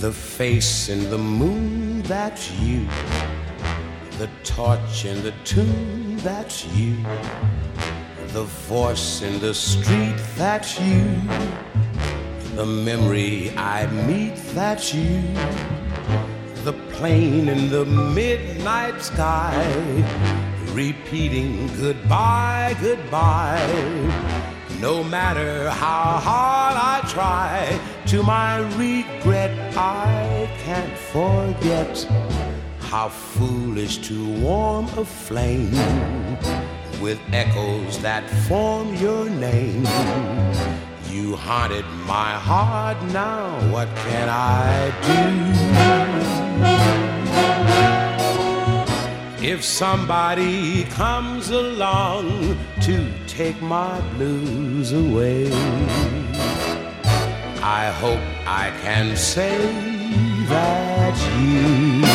The face in the moon, that's you. The torch in the tune, that's you. The voice in the street, that's you. The memory I meet, that's you. The plane in the midnight sky, repeating goodbye, goodbye. No matter how hard I try, to my regret I can't forget how foolish to warm a flame with echoes that form your name. You haunted my heart, now what can I do? If somebody comes along to take my blues away, I hope I can say that's you.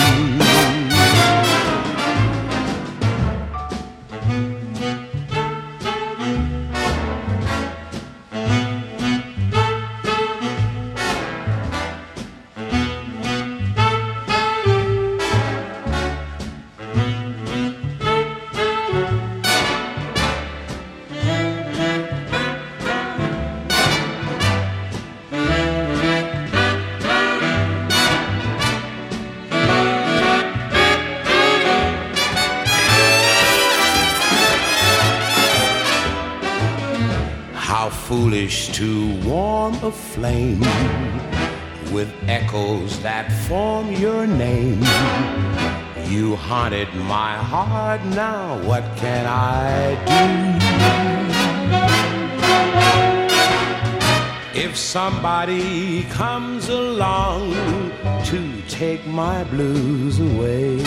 Foolish to warm a flame with echoes that form your name. You haunted my heart, now what can I do? If somebody comes along to take my blues away,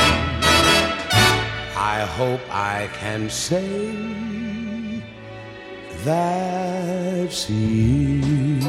I hope I can say that's you.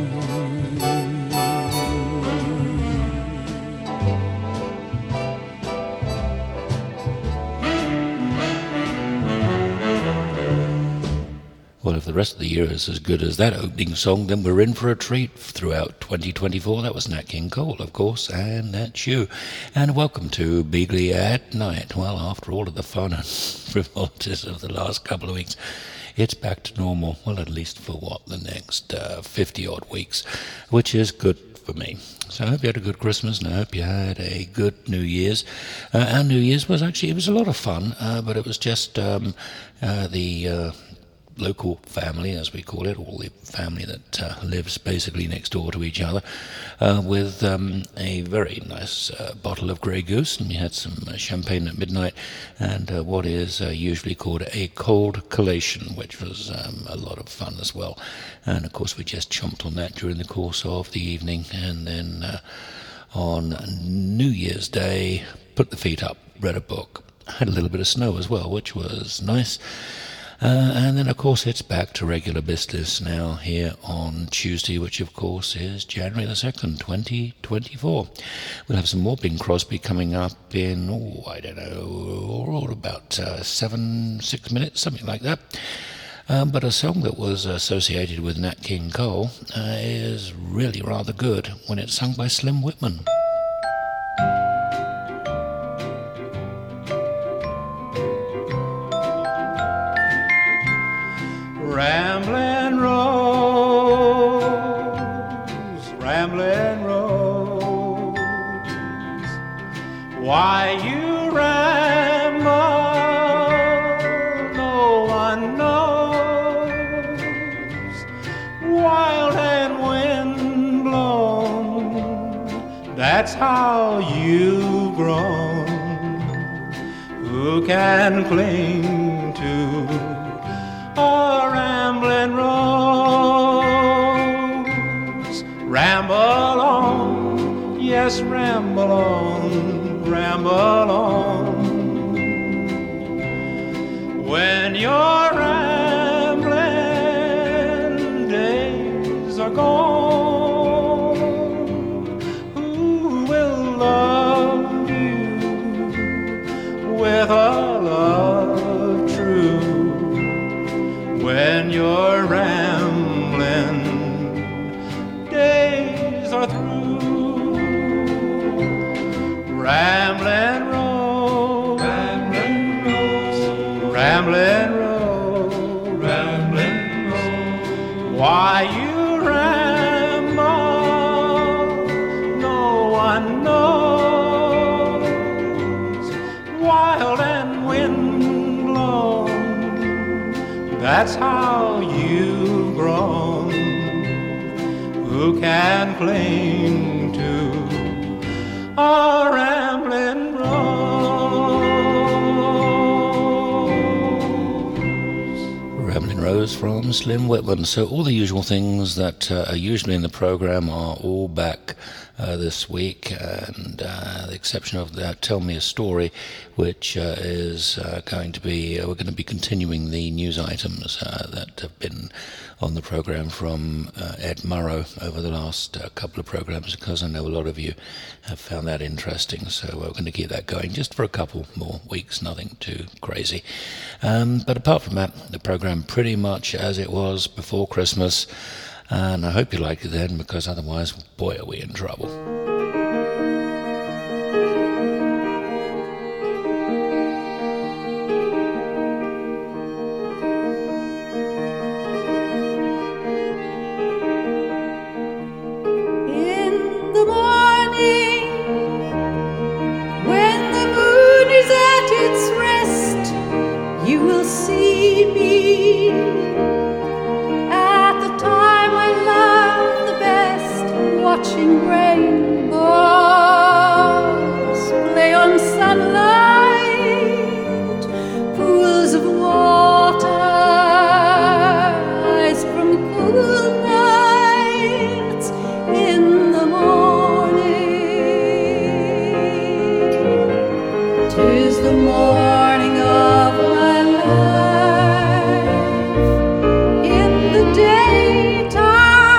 Well, if the rest of the year is as good as that opening song, then we're in for a treat throughout 2024. That was Nat King Cole, of course, and that's you. And welcome to Beagley at Night. Well, after all of the fun and frivolities of the last couple of weeks, it's back to normal, well, at least for the next 50-odd weeks, which is good for me. So I hope you had a good Christmas, and I hope you had a good New Year's. Our New Year's was it was a lot of fun, but it was just the local family, as we call it, all the family that lives basically next door to each other, with a very nice bottle of Grey Goose, and we had some champagne at midnight, and what is usually called a cold collation, which was a lot of fun as well. And of course we just chomped on that during the course of the evening, and then on New Year's Day put the feet up, read a book, had a little bit of snow as well, which was nice. And then, of course, it's back to regular business now here on Tuesday, which, of course, is January the 2nd, 2024. We'll have some more Bing Crosby coming up in, about 6 minutes, something like that. But a song that was associated with Nat King Cole is really rather good when it's sung by Slim Whitman. Ramblin' Rose, Ramblin' Rose, why you ramble, no one knows. Wild and wind blown, that's how you've grown. Who can cling to a rambling rose? Ramble on, yes, ramble on, ramble on. When your rambling days are gone, who will love you with a love true? When your rambling days are through. Rambling road, rambling road. Why you ramble, no one knows. Wild and wind-blown, that's how you've grown. Who can cling to a rambling rose? Rambling Rose from Slim Whitman. So all the usual things that are usually in the program are all back this week, and the exception of that Tell Me a Story, which is going to be, we're going to be continuing the news items that have been on the program from Ed Murrow over the last couple of programs, because I know a lot of you have found that interesting. So we're going to keep that going just for a couple more weeks, nothing too crazy. But apart from that, the program pretty much as it was before Christmas. And I hope you liked it then, because otherwise, boy, are we in trouble. In the morning, when the moon is at its rest, you will see me. Watching rainbows play on sunlight, pools of water, ice from cool nights in the morning. 'Tis the morning of my life. In the daytime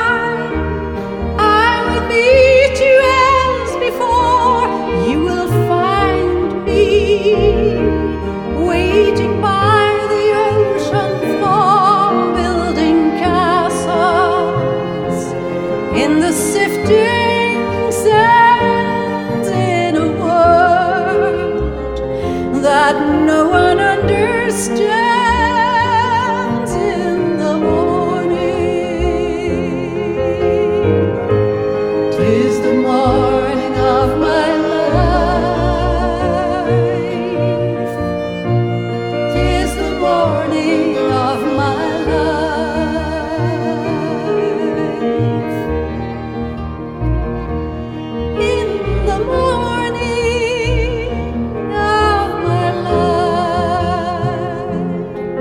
meet you as before. You will find me waiting by the ocean floor, building castles in the sifting sands, in a world that no one understands. In the morning, 'tis the morning of my life. 'Tis the morning of my life. In the morning of my life.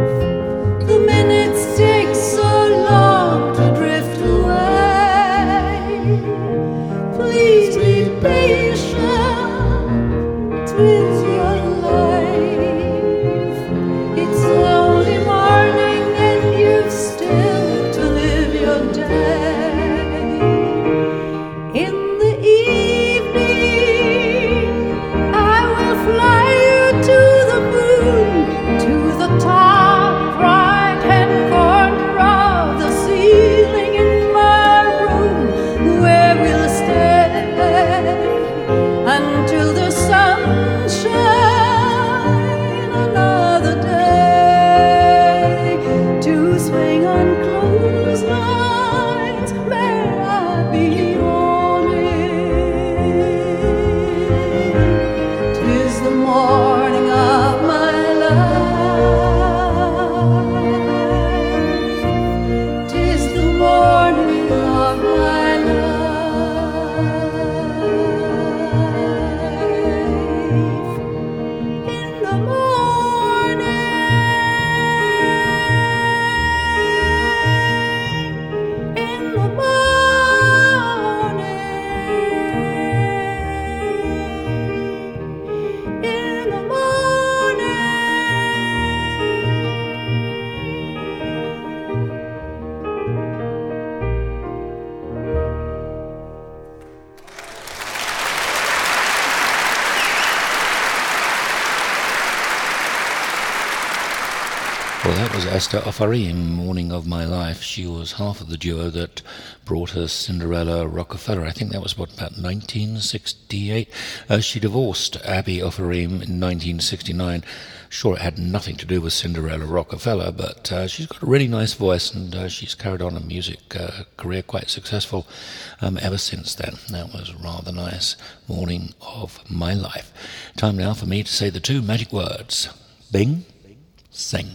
Well, that was Esther Ofarim, Morning of My Life. She was half of the duo that brought us Cinderella Rockefeller. I think that was, about 1968? She divorced Abby Ofarim in 1969. Sure, it had nothing to do with Cinderella Rockefeller, but she's got a really nice voice, and she's carried on a music career quite successful ever since then. That was rather nice. Morning of My Life. Time now for me to say the two magic words. Bing, sing.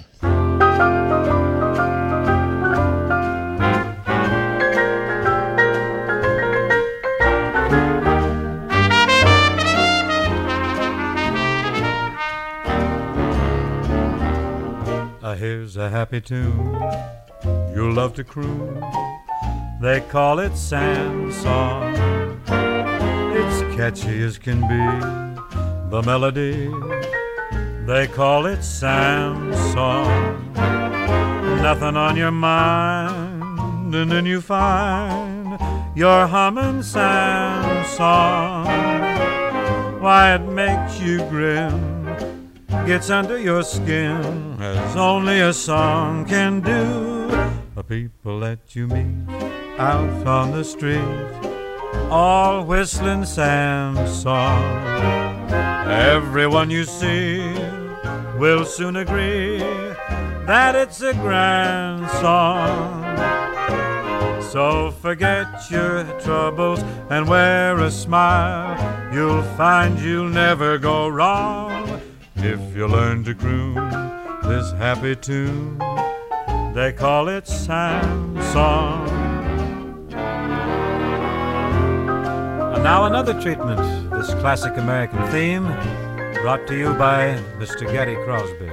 Here's a happy tune you'll love to croon. They call it Sam's song. It's catchy as can be, the melody. They call it Sam's song. Nothing on your mind, and then you find you're humming Sam's song. Why, it makes you grin, gets under your skin, as only a song can do. The people that you meet out on the street, all whistling Sam's song. Everyone you see will soon agree that it's a grand song. So forget your troubles and wear a smile. You'll find you'll never go wrong if you learn to croon this happy tune. They call it Sam's song. And now another treatment, this classic American theme, brought to you by Mr. Gary Crosby.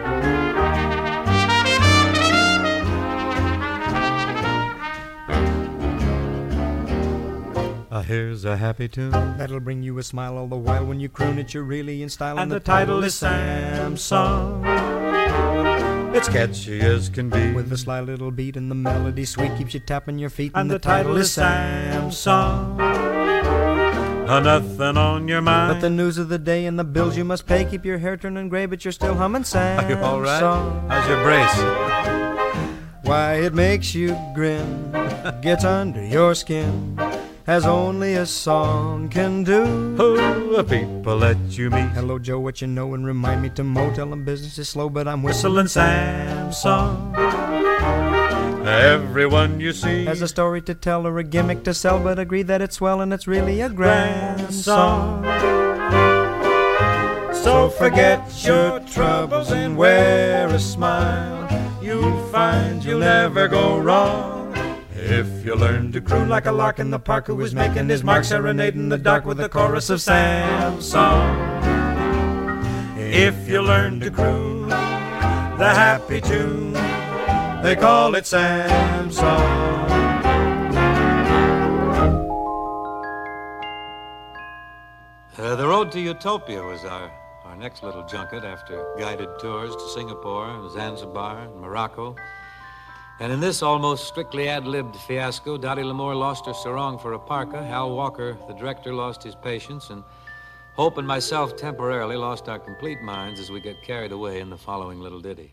Here's a happy tune that'll bring you a smile all the while. When you croon it, you're really in style. And the title is Sam's Song. It's catchy as can be, with a sly little beat and the melody sweet, keeps you tapping your feet. And the title is Sam's Song. Nothing on your mind but the news of the day and the bills you must pay. Keep your hair turning gray, but you're still humming Sam's Are you all right? song. How's your brace? Why, it makes you grin, gets under your skin, as only a song can do. Oh, the people that you meet. Hello, Joe, what you know? And remind me to tell them business is slow, but I'm whistling Sam's song. Everyone you see has a story to tell or a gimmick to sell, but agree that it's swell and it's really a grand song. So forget your troubles and wear a smile. You'll find you'll never go wrong if you learn to croon like a lark in the park who is making his mark, serenading the dark with a chorus of Sam's song. If you learn to croon the happy tune, they call it Sam's song. The Road to Utopia was our next little junket after guided tours to Singapore, Zanzibar, and Morocco. And in this almost strictly ad-libbed fiasco, Dottie L'Amour lost her sarong for a parka. Hal Walker, the director, lost his patience, and Hope and myself temporarily lost our complete minds as we get carried away in the following little ditty.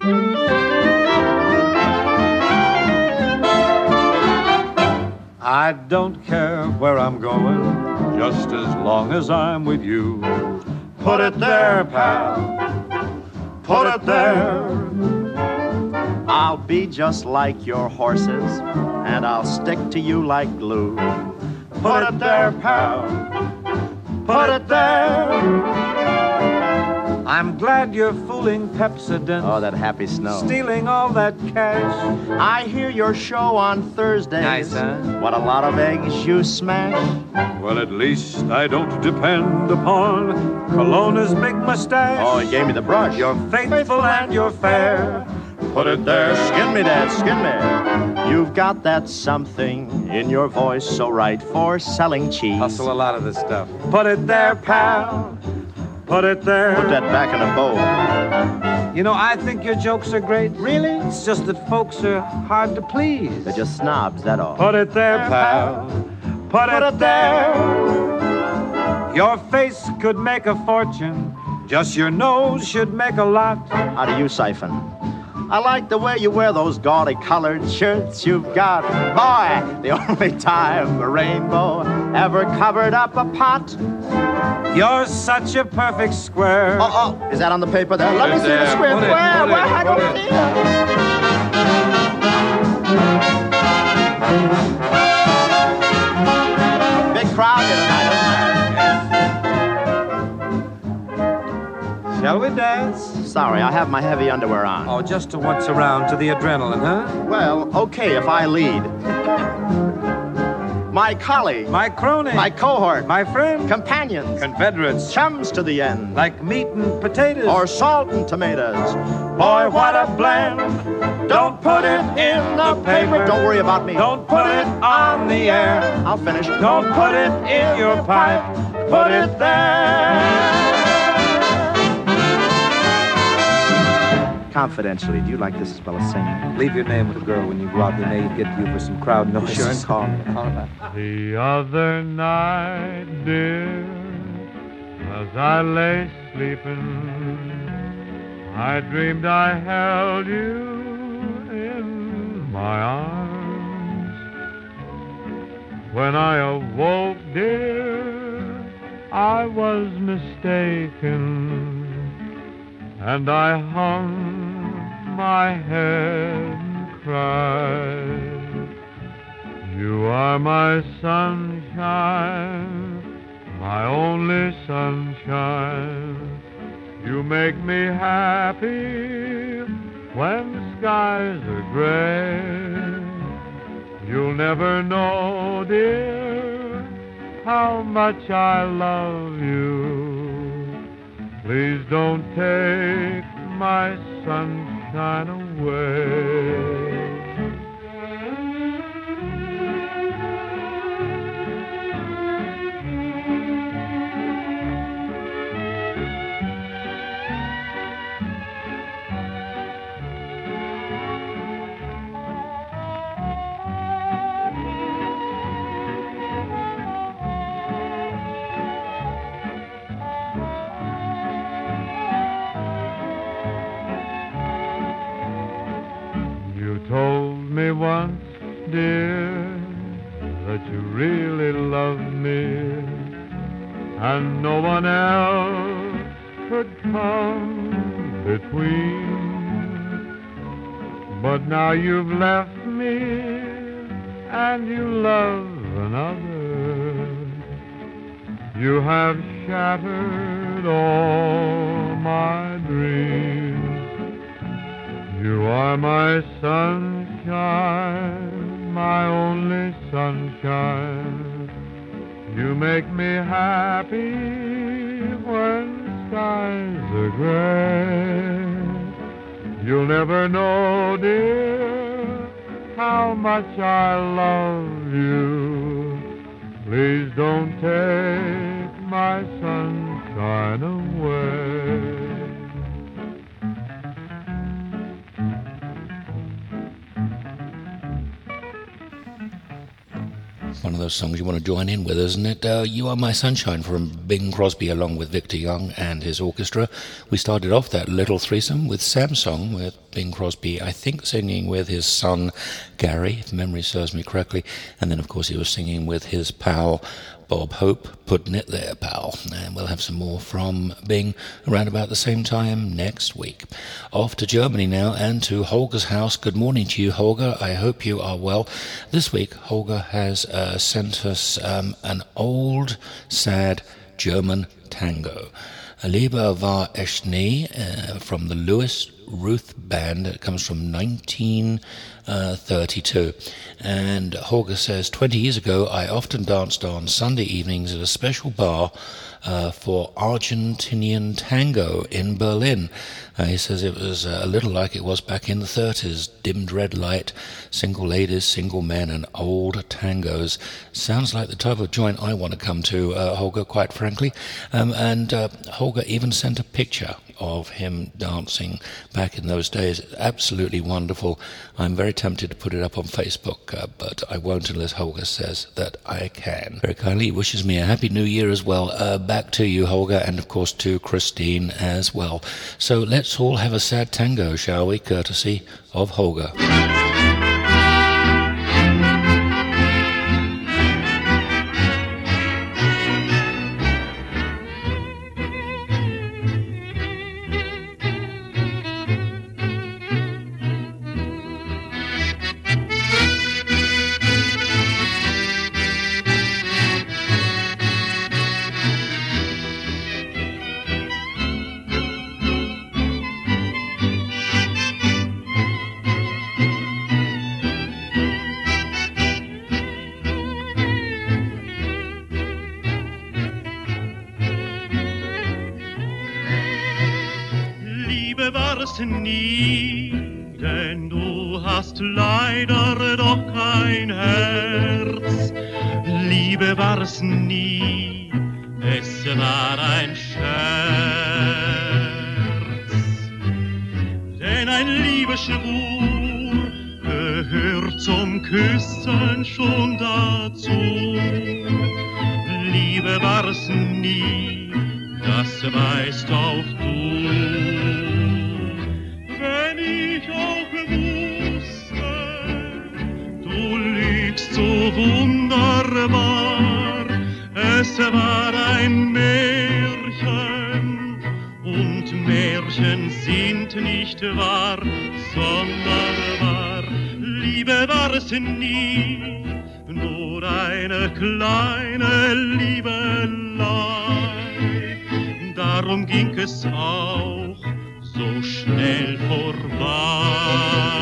I don't care where I'm going, just as long as I'm with you. Put it there, pal, put it there. I'll be just like your horses, and I'll stick to you like glue. Put it there, pal, put it there. I'm glad you're fooling Pepsodent. Oh, that happy snow. Stealing all that cash. I hear your show on Thursdays. Nice, huh? What a lot of eggs you smash. Well, at least I don't depend upon Cologne's big mustache. Oh, he gave me the brush. You're faithful and you're fair. Put it there. Skin me, Dad, skin me. You've got that something in your voice so right for selling cheese. Hustle a lot of this stuff. Put it there, pal. Put it there. Put that back in a bowl. You know, I think your jokes are great. Really? It's just that folks are hard to please. They're just snobs, that all. Put it there, pal. Put it there. Your face could make a fortune. Just your nose should make a lot. How do you siphon? I like the way you wear those gaudy colored shirts you've got. Boy, the only time a rainbow ever covered up a pot. You're such a perfect square. Oh, is that on the paper there? Let me see the square. Where? I don't see it. Big crowd here tonight, isn't there? Shall we dance? Sorry, I have my heavy underwear on. Oh, just to once around to the adrenaline, huh? Well, okay if I lead. My colleague, My crony. my cohort, My friend. companions, Confederates. chums to the end, Like meat and potatoes. or salt and tomatoes. Boy, what a blend! Don't put it in the paper. Don't worry about me. Don't put it on the air. I'll finish. Don't put it in your pipe. Put it there. Confidentially, do you like this as well as singing? Leave your name with the girl when you go out. They may get you for some crowd noise. Sure, and call me. Call her back. The other night, dear, as I lay sleeping, I dreamed I held you in my arms. When I awoke, dear, I was mistaken, and I hung my head and cried. You are my sunshine, my only sunshine. You make me happy when skies are gray. You'll never know, dear, how much I love you. Please don't take my sunshine away. Told me once, dear, that you really loved me, and no one else could come between. But now you've left me, and you love another. You have shattered all my dreams. You are my sunshine, my only sunshine. You make me happy when skies are gray. You'll never know, dear, how much I love you. Please don't take my sunshine away. One of those songs you want to join in with, isn't it? You Are My Sunshine from Bing Crosby along with Victor Young and his orchestra. We started off that little threesome with Samsung, with Bing Crosby, I think, singing with his son Gary, if memory serves me correctly. And then, of course, he was singing with his pal Bob Hope, putting it there, pal. And we'll have some more from Bing around about the same time next week. Off to Germany now and to Holger's house. Good morning to you, Holger. I hope you are well. This week, Holger has sent us an old, sad German tango. Lieber war ich nie, from the Louis Ruth Band. It comes from 1932. And Holger says, 20 years ago, I often danced on Sunday evenings at a special bar for Argentinian tango in Berlin. He says it was a little like it was back in the 30s. Dimmed red light, single ladies, single men, and old tangos. Sounds like the type of joint I want to come to, Holger, quite frankly. And Holger even sent a picture of him dancing back in those days. Absolutely wonderful. I'm very tempted to put it up on Facebook, but I won't unless Holger says that I can. Very kindly wishes me a happy new year as well. Back to you, Holger, and of course to Christine as well. So let's all have a sad tango, shall we, courtesy of Holger. Nie, denn du hast leider doch kein Herz. Liebe war es nie, es war ein Scherz. Denn ein Liebesschwur gehört zum Küssen schon dazu. Liebe war es nie, das weißt auch du. So wunderbar, es war ein Märchen und Märchen sind nicht wahr, sondern wahr. Liebe war es nie, nur eine kleine Liebelei, darum ging es auch so schnell vorbei.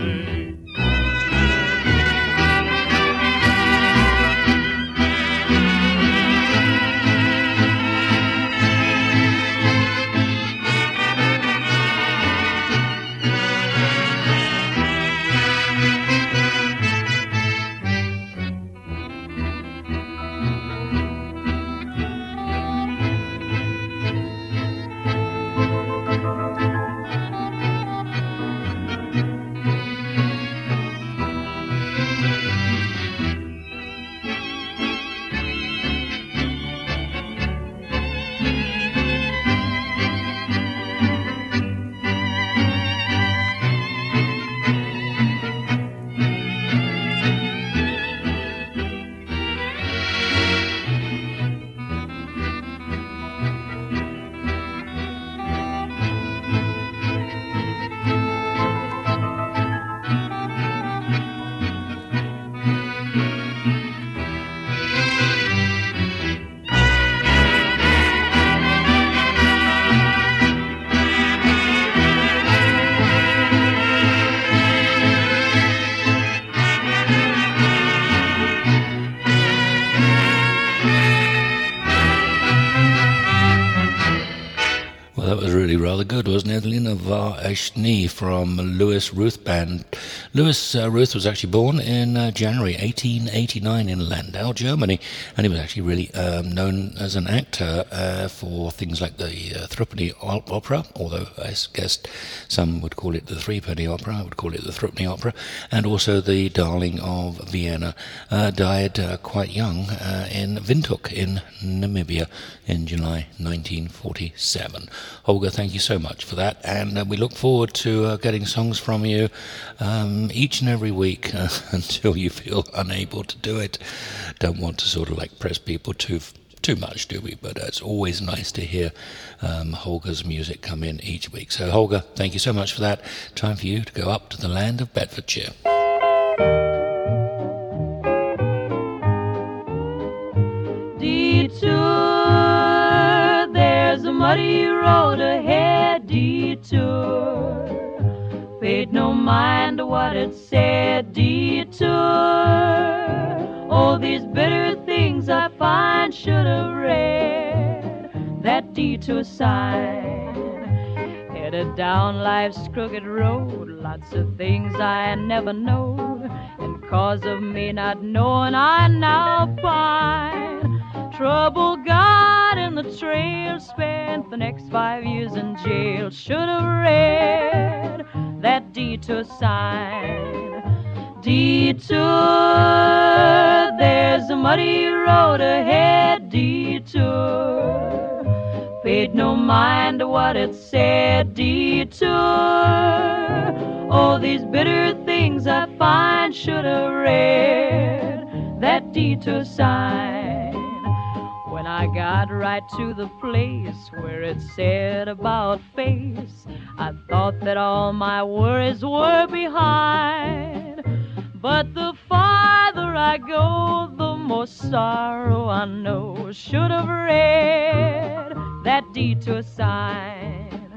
Rather good, wasn't it? Lina Var Eshni from Louis Ruth Band. Louis Ruth was actually born in January 1889 in Landau, Germany, and he was actually really known as an actor for things like the Threepenny Opera, although I guess some would call it the Threepenny Opera, I would call it the Threepenny Opera, and also the Darling of Vienna. Died quite young in Windhoek in Namibia in July 1947. Holger, thank you so much for that, and we look forward to getting songs from you each and every week until you feel unable to do it. Don't want to sort of like press people too much, do we? But it's always nice to hear Holger's music come in each week. So Holger, thank you so much for that. Time for you to go up to the land of Bedfordshire. Detour, there's a muddy road ahead, detour. Paid no mind to what it said, detour. All these bitter things I find should have read that detour sign. Headed down life's crooked road, lots of things I never knowed, and cause of me not knowing I now find trouble got in the trail, spent the next 5 years in jail. Should have read that detour sign. Detour, there's a muddy road ahead. Detour, paid no mind to what it said. Detour, oh, these bitter things I find. Should have read that detour sign. When I got right to the place where it said about face, I thought that all my worries were behind. But the farther I go, the more sorrow I know. Should have read that detour sign.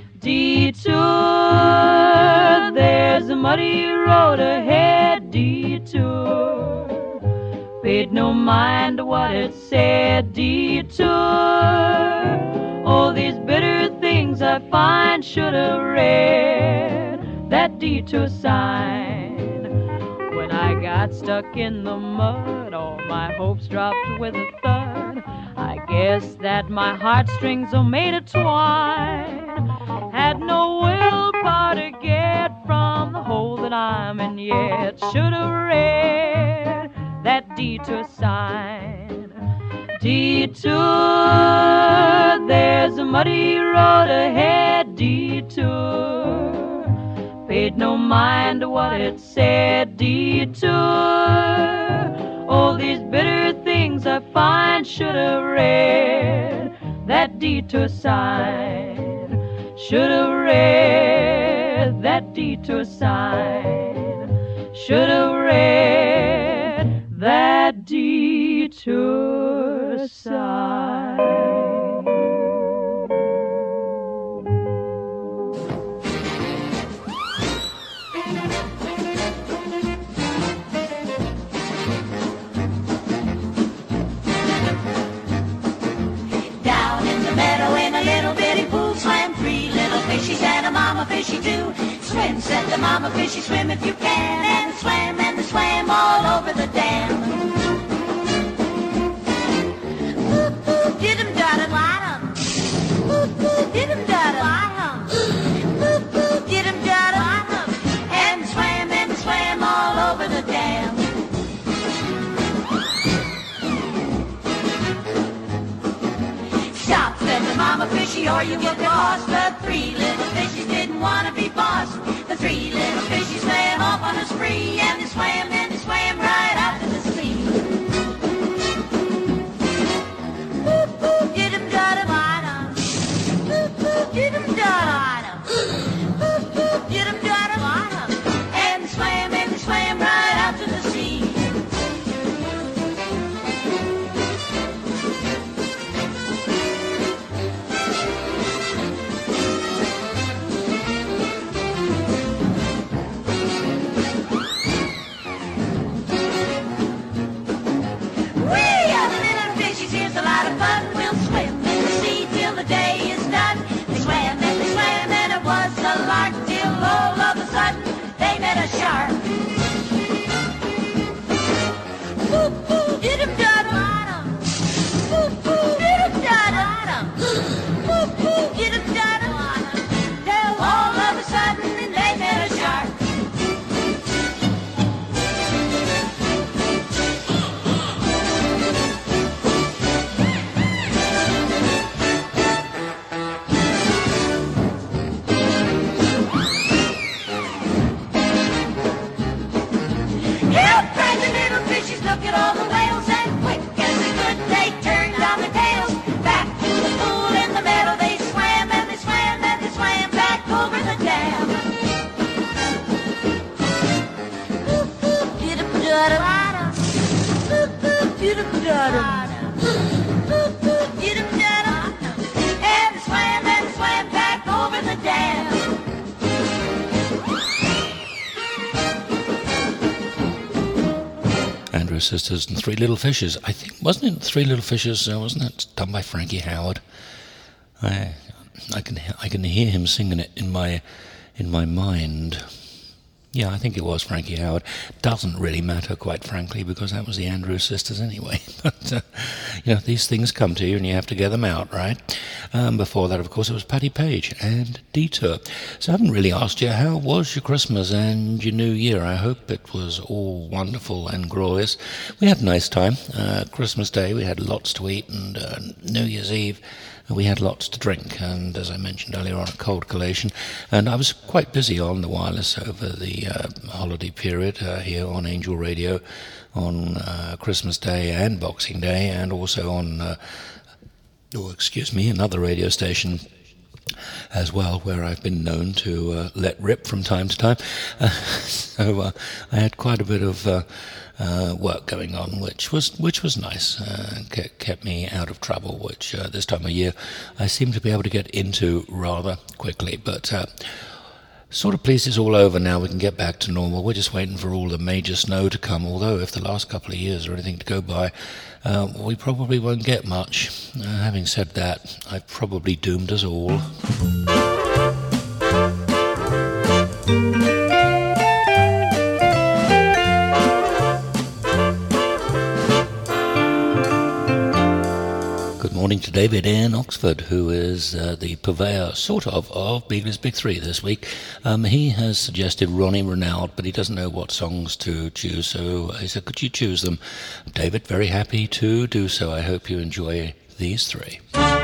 Detour, there's a muddy road ahead. Detour, paid no mind to what it said. Detour, oh, these bitter things I find. Should have read that detour sign. When I got stuck in the mud, all my hopes dropped with a thud. I guess that my heartstrings are made of twine. Had no willpower to get from the hole that I'm in yet. Should have read that detour sign. Detour, there's a muddy road ahead. Detour, paid no mind to what it said. Detour, oh, these bitter things I find. Should have read that detour sign. Should have read that detour sign. Should have read that detour sign. Fishies and a mama fishy too. Swim, said the mama fishy, swim if you can. And they swam all over the dam. Boop, boop, did 'em, dot 'em, lot 'em. Boop, boop, did 'em, dot 'em, lot 'em. Boop, boop, did 'em, dot 'em, lot 'em. And they swam all over the dam. Stop, said the mama fishy, or you will lost. The 3 little fishies didn't want to be boss. The 3 little fishies swam off on a spree, and they swam right out to the sea. Boop, boop, did 'em, dot 'em, lot 'em. Boop, boop, did 'em, dot 'em. Boop, boop, did 'em, dot 'em, lot 'em. And they swam right out to the sea. Shark. Boop, boop, did 'em, dot 'em, lot 'em. Boop, boop, did 'em, dot 'em, lot 'em. Boop, boop, did 'em, dot 'em, lot 'em. Till all of a sudden they met a shark. Look at all the whales, and quick as they could, they turned on their tails. Back to the pool in the meadow they swam, and they swam back over the dam. Boop, boop, did-em, dot-em. Boop, boop, did-em, dot-em. Boop, boop, did-em, dot-em. And they swam back over the dam. Andrews Sisters and 3 Little Fishes. I think, wasn't it 3 Little Fishes? Wasn't that done by Frankie Howard? I can hear him singing it in my mind. Yeah, I think it was Frankie Howerd. Doesn't really matter, quite frankly, because that was the Andrews Sisters anyway. But, these things come to you and you have to get them out, right? Before that, of course, it was Patti Page and Detour. So I haven't really asked you, how was your Christmas and your New Year? I hope it was all wonderful and glorious. We had a nice time. Christmas Day, we had lots to eat, and New Year's Eve, we had lots to drink, and as I mentioned earlier on, a cold collation. And I was quite busy on the wireless over the holiday period here on Angel Radio on Christmas Day and Boxing Day, and also on, another radio station as well, where I've been known to let rip from time to time. So I had quite a bit of work going on, which was nice. Kept me out of trouble, which this time of year I seem to be able to get into rather quickly. But sort of pleased it's all over now. We can get back to normal. We're just waiting for all the major snow to come, although if the last couple of years are anything to go by, we probably won't get much. Having said that, I've probably doomed us all. Morning to David in Oxford, who is the purveyor, sort of Beagle's Big Three this week. He has suggested Ronnie Renaud, but he doesn't know what songs to choose, so I said, could you choose them? David, very happy to do so. I hope you enjoy these three.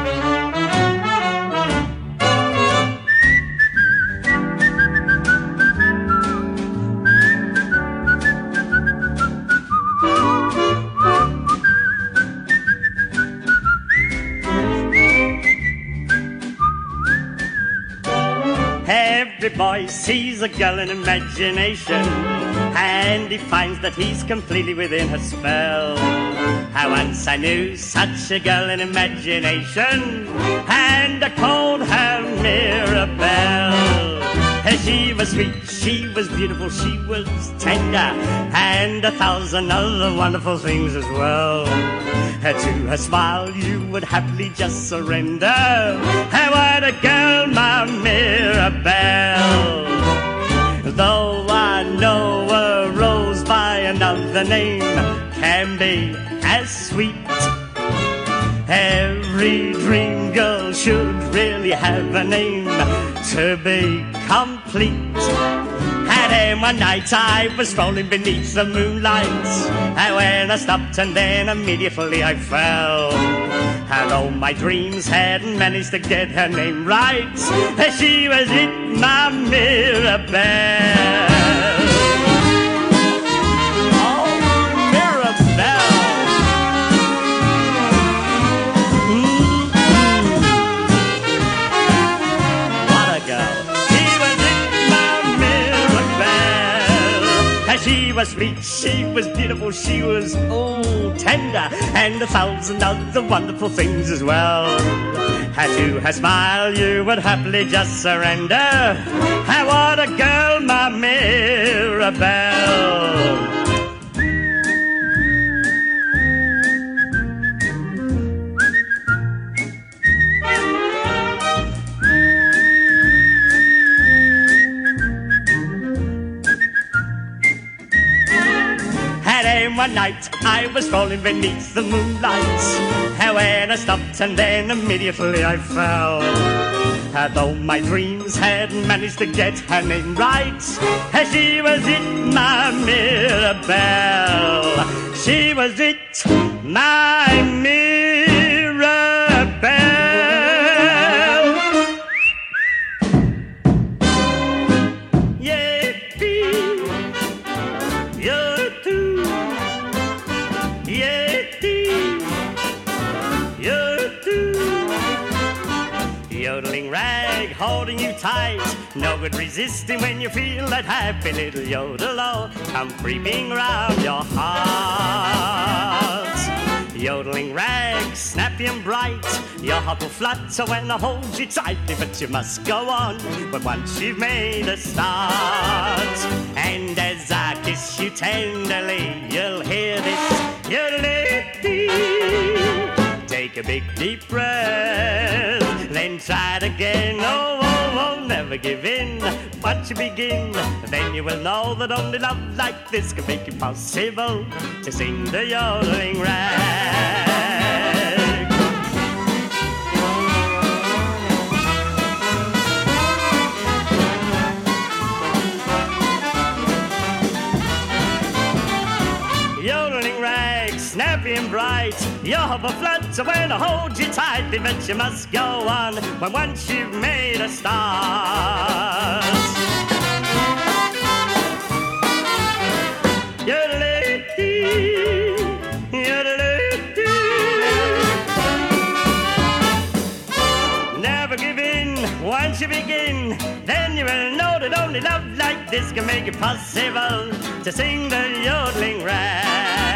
Every boy sees a girl in imagination, and he finds that he's completely within her spell. I once I knew such a girl in imagination, and I called her Mirabelle. She was sweet, she was beautiful, she was tender, and 1,000 other wonderful things as well. To her smile you would happily just surrender. What a girl, my Mirabelle. Though I know a rose by another name can be as sweet, every dream girl should really have a name to be complete. And then one night I was strolling beneath the moonlight, and when I stopped and then immediately I fell. And though my dreams hadn't managed to get her name right, she was it, my Mirabelle. Oh, Mirabelle. She was sweet, she was beautiful, she was, tender, and 1,000 other wonderful things as well. To her smile you would happily just surrender. And what a girl, my Mirabelle. One night I was strolling beneath the moonlight, and when I stopped and then immediately I fell. Though my dreams hadn't managed to get her name right, she was it, my Mirabelle. She was it, my Mirabelle. Yodeling rag, holding you tight. No good resisting when you feel that happy little yodel come creeping round your heart. Yodeling rag, snappy and bright. Your heart will flutter when I hold you tightly, but you must go on. But once you've made a start, and as I kiss you tenderly, you'll hear this yodeling. Take a big deep breath, then try it again. Oh, oh, oh, never give in. Once you begin, then you will know that only love like this can make it possible to sing the yodeling rag. Yodeling rag, snappy and bright, you have a flood, so when I hold you tightly, but you must go on when once you've made a start. Yodeling-dee, yodeling-dee. Never give in, once you begin, then you will know that only love like this can make it possible to sing the yodeling rag.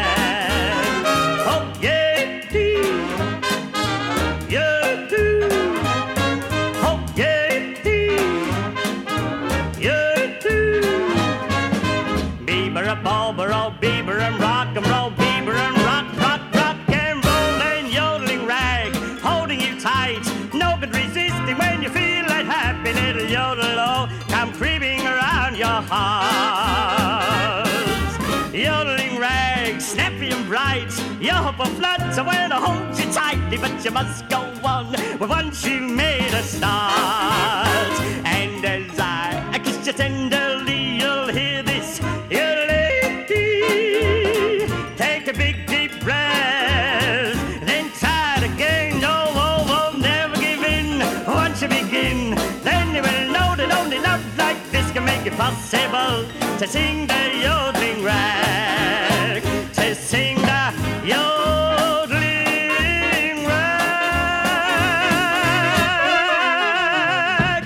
Oh, yeah, dee, yeah, doo. Oh, yeah, dee, yeah, doo. Bieber a bobber, oh, Bieber and rock and roll, Bieber and rock, rock, rock and roll and yodeling rag, holding you tight. No good resisting when you feel that happy little yodel, oh, come creeping around your heart. Yodeling rag, snappy and bright, you hope a flood, so when I hold you tightly, but you must go on well, once you've made a start. And as I kiss you tenderly, you'll hear this yodeling-dee. Take a big deep breath, then try it again. Oh, oh, oh, never give in. Once you begin, then you will know that only love like this can make it possible to sing the yodeling rag, to sing the yodeling rag.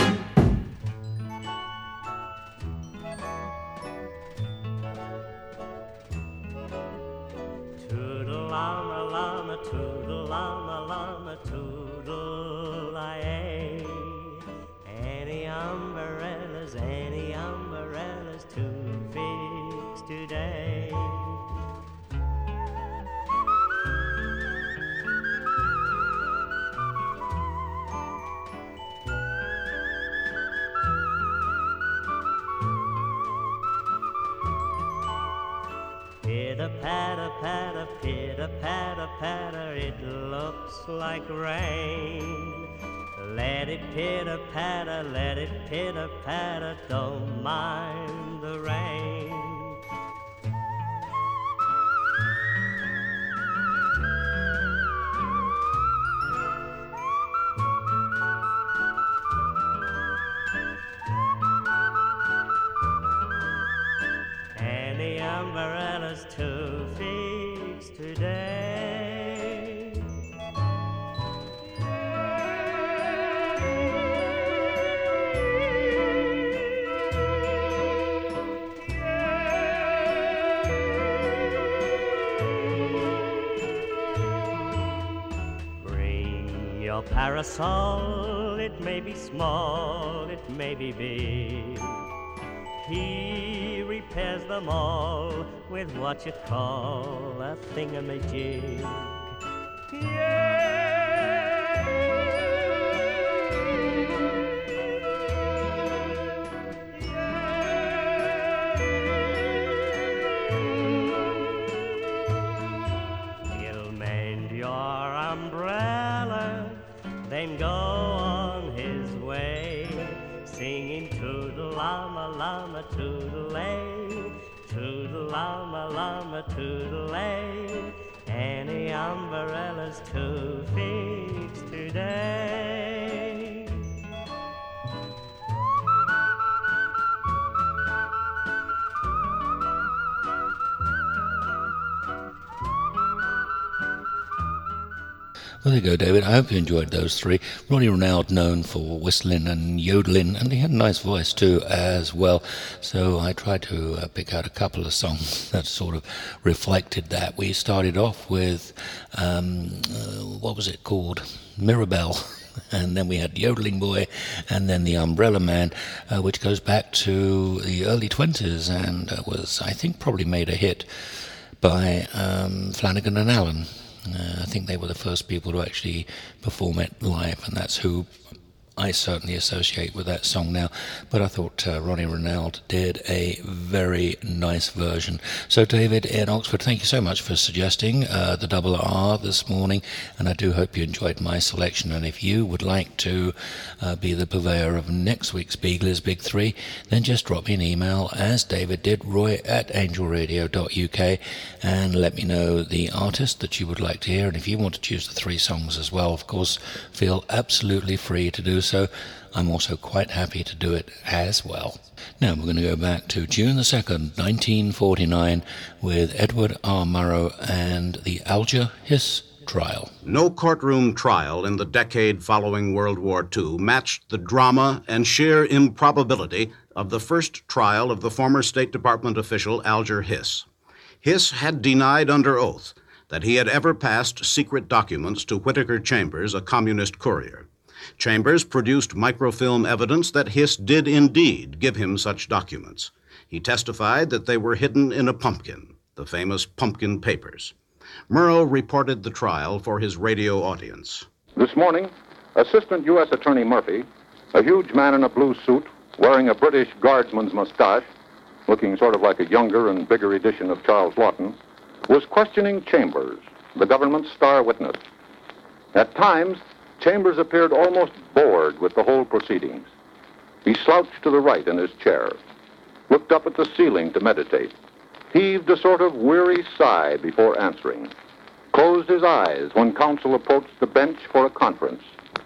Toodle llama llama, toodle llama llama, toodle I. Any umbrellas to fix today? Pitter patter patter, pitter patter patter, it looks like rain. Let it pitter patter, let it pitter patter, don't mind the rain. Any umbrellas to fix today? Bring your parasol, it may be small, it may be big. He repairs them all with what you call a thingamajig. He'll mend your umbrella, then go on his way, singing toodle llama llama toodle-ay, toodle llama llama toodle-ay. Any umbrellas to fix today? Well, there you go, David. I hope you enjoyed those three. Ronnie Ronald, known for whistling and yodeling, and he had a nice voice too as well. So I tried to pick out a couple of songs that sort of reflected that. We started off with, what was it called? Mirabelle. And then we had Yodeling Boy, and then The Umbrella Man, which goes back to the early 20s and was, I think, probably made a hit by Flanagan and Allen. I think they were the first people to actually perform it live, and that's who I certainly associate with that song now. But I thought Ronnie Ronald did a very nice version. So David in Oxford, thank you so much for suggesting the Double R this morning, and I do hope you enjoyed my selection. And if you would like to be the purveyor of next week's Beagler's Big Three, then just drop me an email, as David did, roy@angelradio.uk, and let me know the artist that you would like to hear. And if you want to choose the 3 songs as well, of course, feel absolutely free to do so. I'm also quite happy to do it as well. Now we're going to go back to June the 2nd, 1949, with Edward R. Murrow and the Alger Hiss trial. No courtroom trial in the decade following World War II matched the drama and sheer improbability of the first trial of the former State Department official Alger Hiss. Hiss had denied under oath that he had ever passed secret documents to Whittaker Chambers, a communist courier. Chambers produced microfilm evidence that Hiss did indeed give him such documents. He testified that they were hidden in a pumpkin, the famous pumpkin papers. Murrow reported the trial for his radio audience. This morning, Assistant U.S. Attorney Murphy, a huge man in a blue suit, wearing a British guardsman's mustache, looking sort of like a younger and bigger edition of Charles Lawton, was questioning Chambers, the government's star witness. At times, Chambers appeared almost bored with the whole proceedings. He slouched to the right in his chair, looked up at the ceiling to meditate, heaved a sort of weary sigh before answering, closed his eyes when counsel approached the bench for a conference.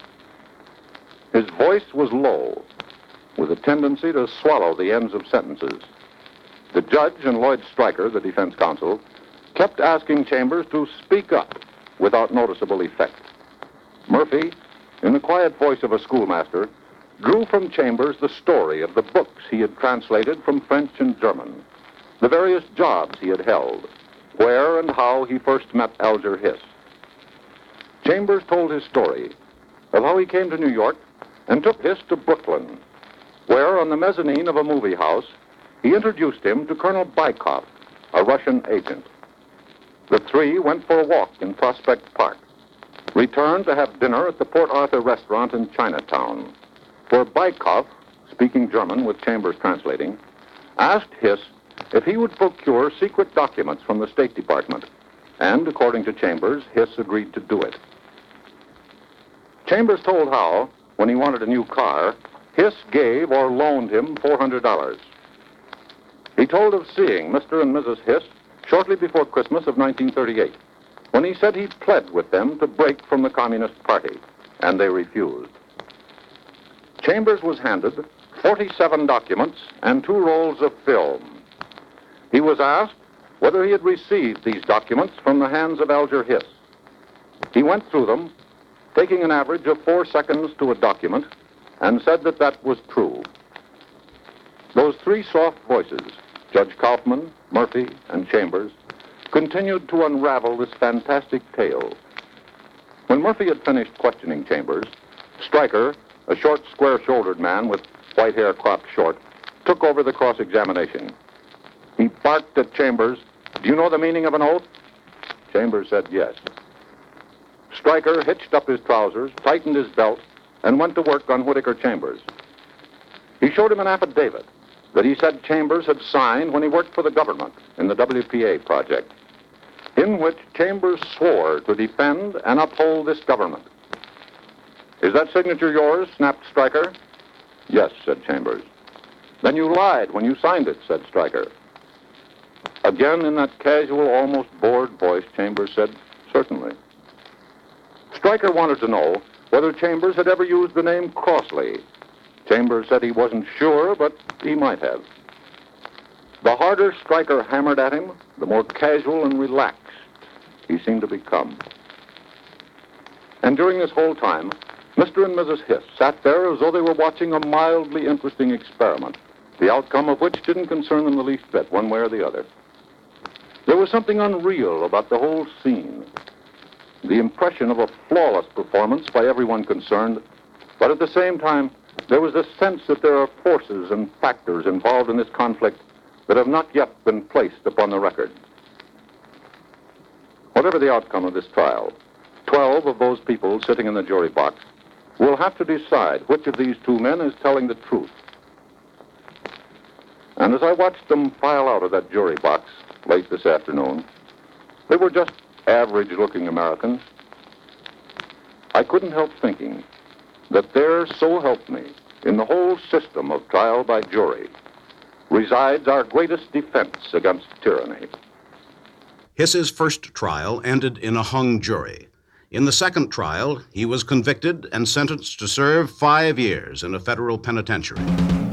His voice was low, with a tendency to swallow the ends of sentences. The judge and Lloyd Stryker, the defense counsel, kept asking Chambers to speak up without noticeable effect. Murphy, in the quiet voice of a schoolmaster, drew from Chambers the story of the books he had translated from French and German, the various jobs he had held, where and how he first met Alger Hiss. Chambers told his story of how he came to New York and took Hiss to Brooklyn, where on the mezzanine of a movie house, he introduced him to Colonel Bykov, a Russian agent. The 3 went for a walk in Prospect Park, returned to have dinner at the Port Arthur restaurant in Chinatown, where Bykov, speaking German with Chambers translating, asked Hiss if he would procure secret documents from the State Department, and according to Chambers, Hiss agreed to do it. Chambers told how, when he wanted a new car, Hiss gave or loaned him $400. He told of seeing Mr. and Mrs. Hiss shortly before Christmas of 1938, when he said he pled with them to break from the Communist Party, and they refused. Chambers was handed 47 documents and 2 rolls of film. He was asked whether he had received these documents from the hands of Alger Hiss. He went through them, taking an average of 4 seconds to a document, and said that that was true. Those 3 soft voices, Judge Kaufman, Murphy, and Chambers, continued to unravel this fantastic tale. When Murphy had finished questioning Chambers, Stryker, a short, square-shouldered man with white hair cropped short, took over the cross-examination. He barked at Chambers, "Do you know the meaning of an oath?" Chambers said yes. Stryker hitched up his trousers, tightened his belt, and went to work on Whittaker Chambers. He showed him an affidavit that he said Chambers had signed when he worked for the government in the WPA project, in which Chambers swore to defend and uphold this government. "Is that signature yours?" snapped Stryker. "Yes," said Chambers. "Then you lied when you signed it," said Stryker. Again, in that casual, almost bored voice, Chambers said, "Certainly." Stryker wanted to know whether Chambers had ever used the name Crossley. Chambers said he wasn't sure, but he might have. The harder Stryker hammered at him, the more casual and relaxed he seemed to become. And during this whole time, Mr. and Mrs. Hiss sat there as though they were watching a mildly interesting experiment, the outcome of which didn't concern them the least bit, one way or the other. There was something unreal about the whole scene, the impression of a flawless performance by everyone concerned, but at the same time, there was the sense that there are forces and factors involved in this conflict that have not yet been placed upon the record. Whatever the outcome of this trial, 12 of those people sitting in the jury box will have to decide which of these two men is telling the truth. And as I watched them file out of that jury box late this afternoon, they were just average-looking Americans. I couldn't help thinking that there, so help me, in the whole system of trial by jury, resides our greatest defense against tyranny. Hiss's first trial ended in a hung jury. In the second trial, he was convicted and sentenced to serve 5 years in a federal penitentiary.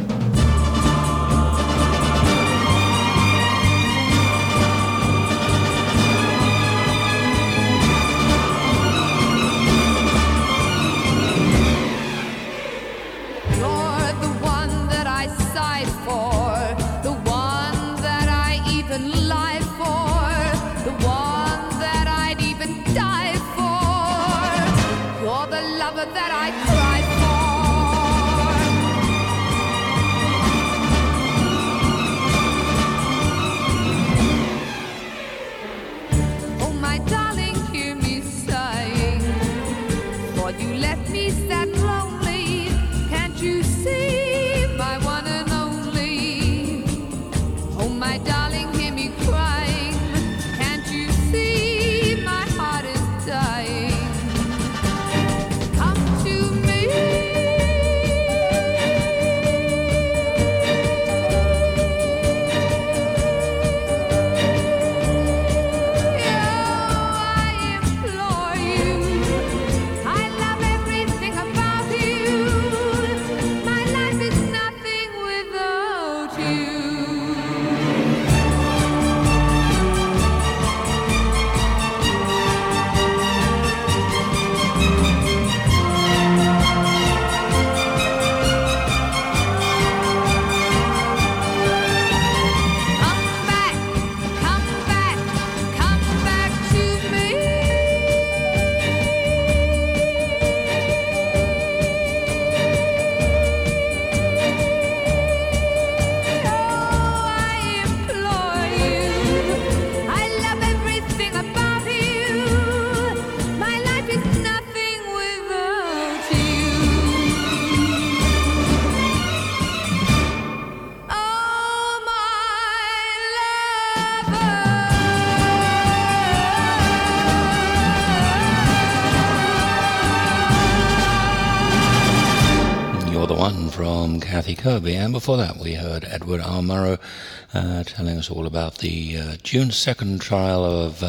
From Kathy Kirby, and before that we heard Edward R. Murrow telling us all about the June 2nd trial of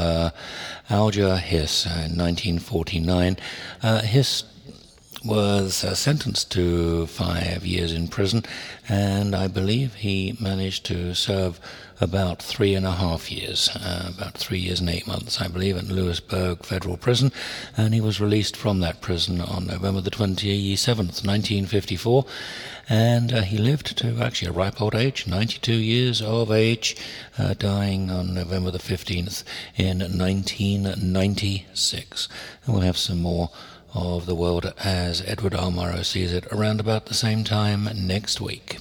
Alger Hiss in 1949. Hiss was sentenced to 5 years in prison, and I believe he managed to serve about 3.5 years, about 3 years and 8 months, I believe, at Lewisburg Federal Prison, and he was released from that prison on November the 27th, 1954, and he lived to actually a ripe old age, 92 years of age, dying on November the 15th in 1996. And we'll have some more of the world as Edward R. Murrow sees it around about the same time next week.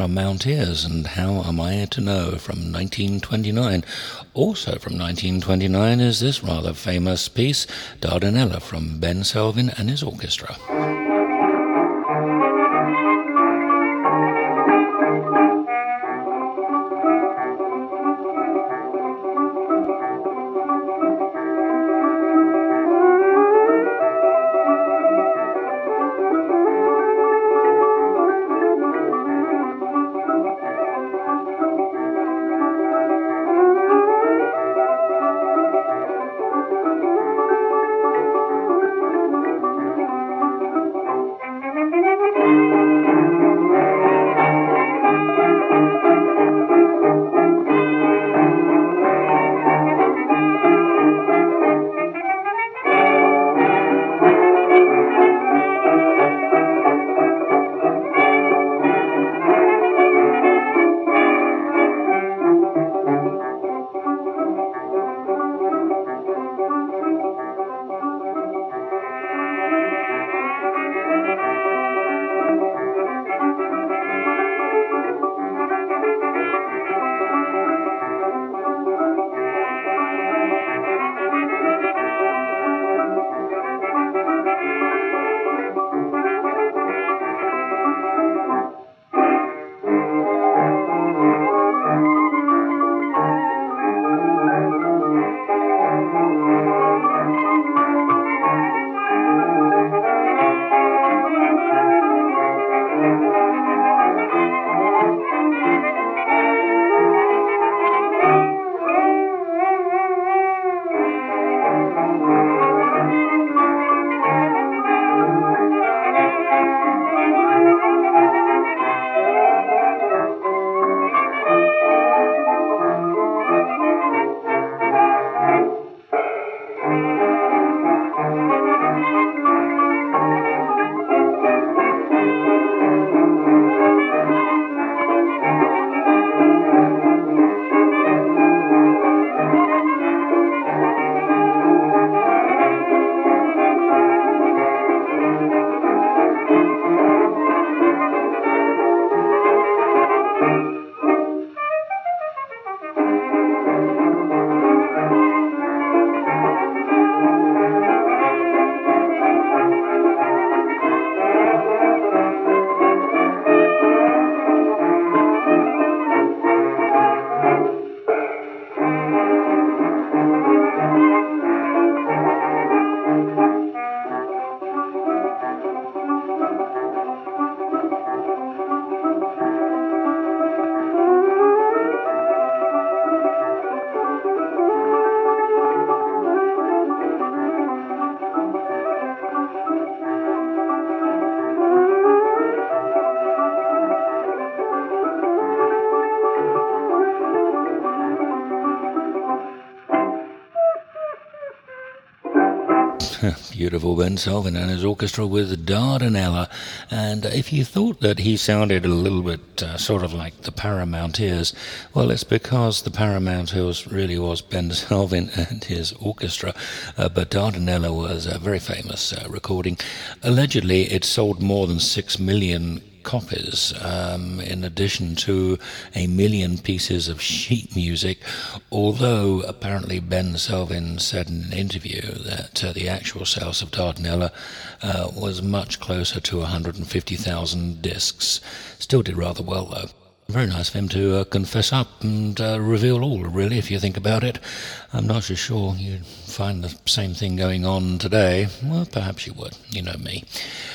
Paramountairs and How Am I to Know from 1929. Also from 1929 is this rather famous piece, Dardanella, from Ben Selvin and his orchestra. Beautiful Ben Selvin and his orchestra with Dardanella. And if you thought that he sounded a little bit sort of like the Paramountairs, well, it's because the Paramountairs really was Ben Selvin and his orchestra. But Dardanella was a very famous recording. Allegedly, it sold more than 6 million copies, in addition to 1 million pieces of sheet music, although apparently Ben Selvin said in an interview that the actual sales of Dardanella was much closer to 150,000 discs. Still did rather well, though. Very nice of him to confess up and reveal all, really, if you think about it. I'm not so sure you'd find the same thing going on today. Well, perhaps you would. You know me.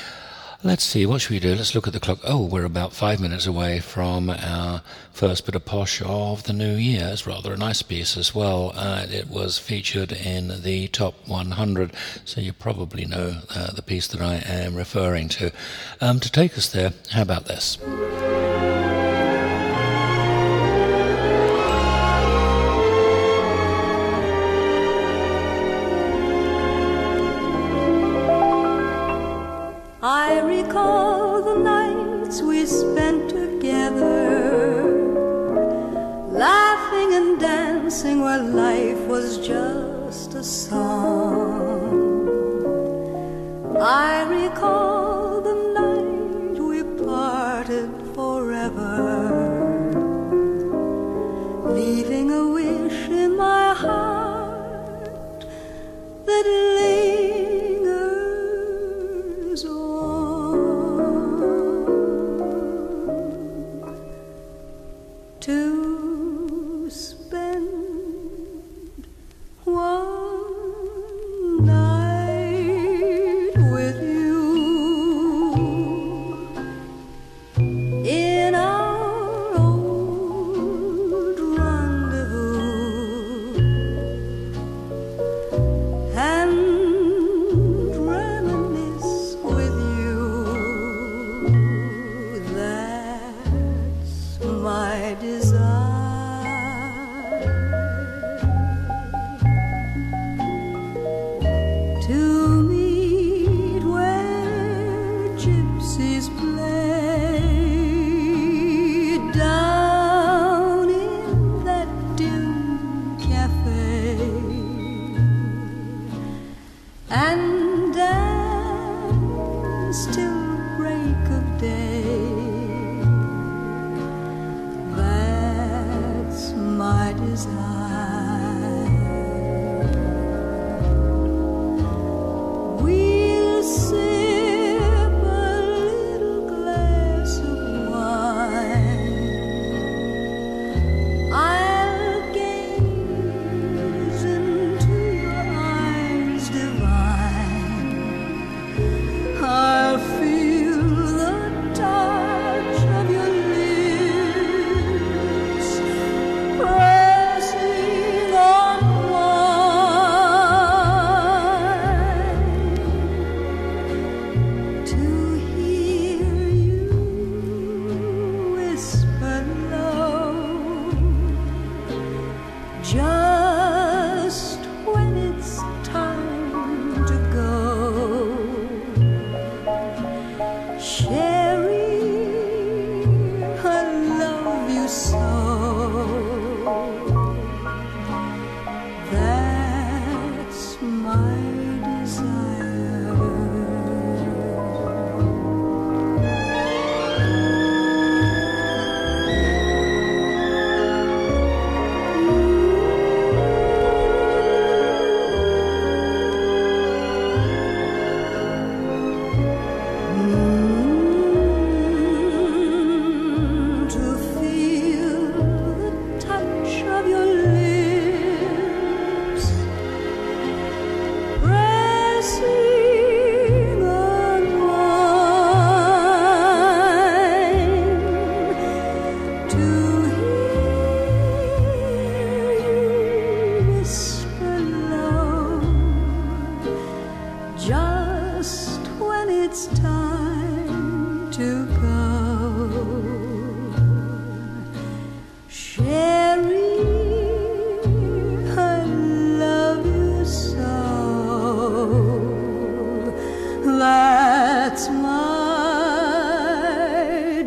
Let's see, what should we do? Let's look at the clock. Oh, we're about 5 minutes away from our first bit of posh of the new year. It's rather a nice piece as well. It was featured in the Top 100, so you probably know the piece that I am referring to. To take us there, how about this? I recall the nights we spent together, laughing and dancing where life was just a song. I recall the night we parted forever, leaving a wish in my heart that lingers on to spend one night with you in our old rendezvous and reminisce with you. That's my desire. To meet where gypsies play down in that dim cafe and dance till break of day. That's my desire. We'll sip a little glass of wine. I'll gaze into your eyes divine. I'll feel the touch of your lips pressing on mine. To hear you whisper low, just when it's time to go. Sherry, I love you so. That's my desire. To feel the touch of your lips pressing on mine. To hear you whisper low, just when it's time to go. Sherry, I love you so. That's my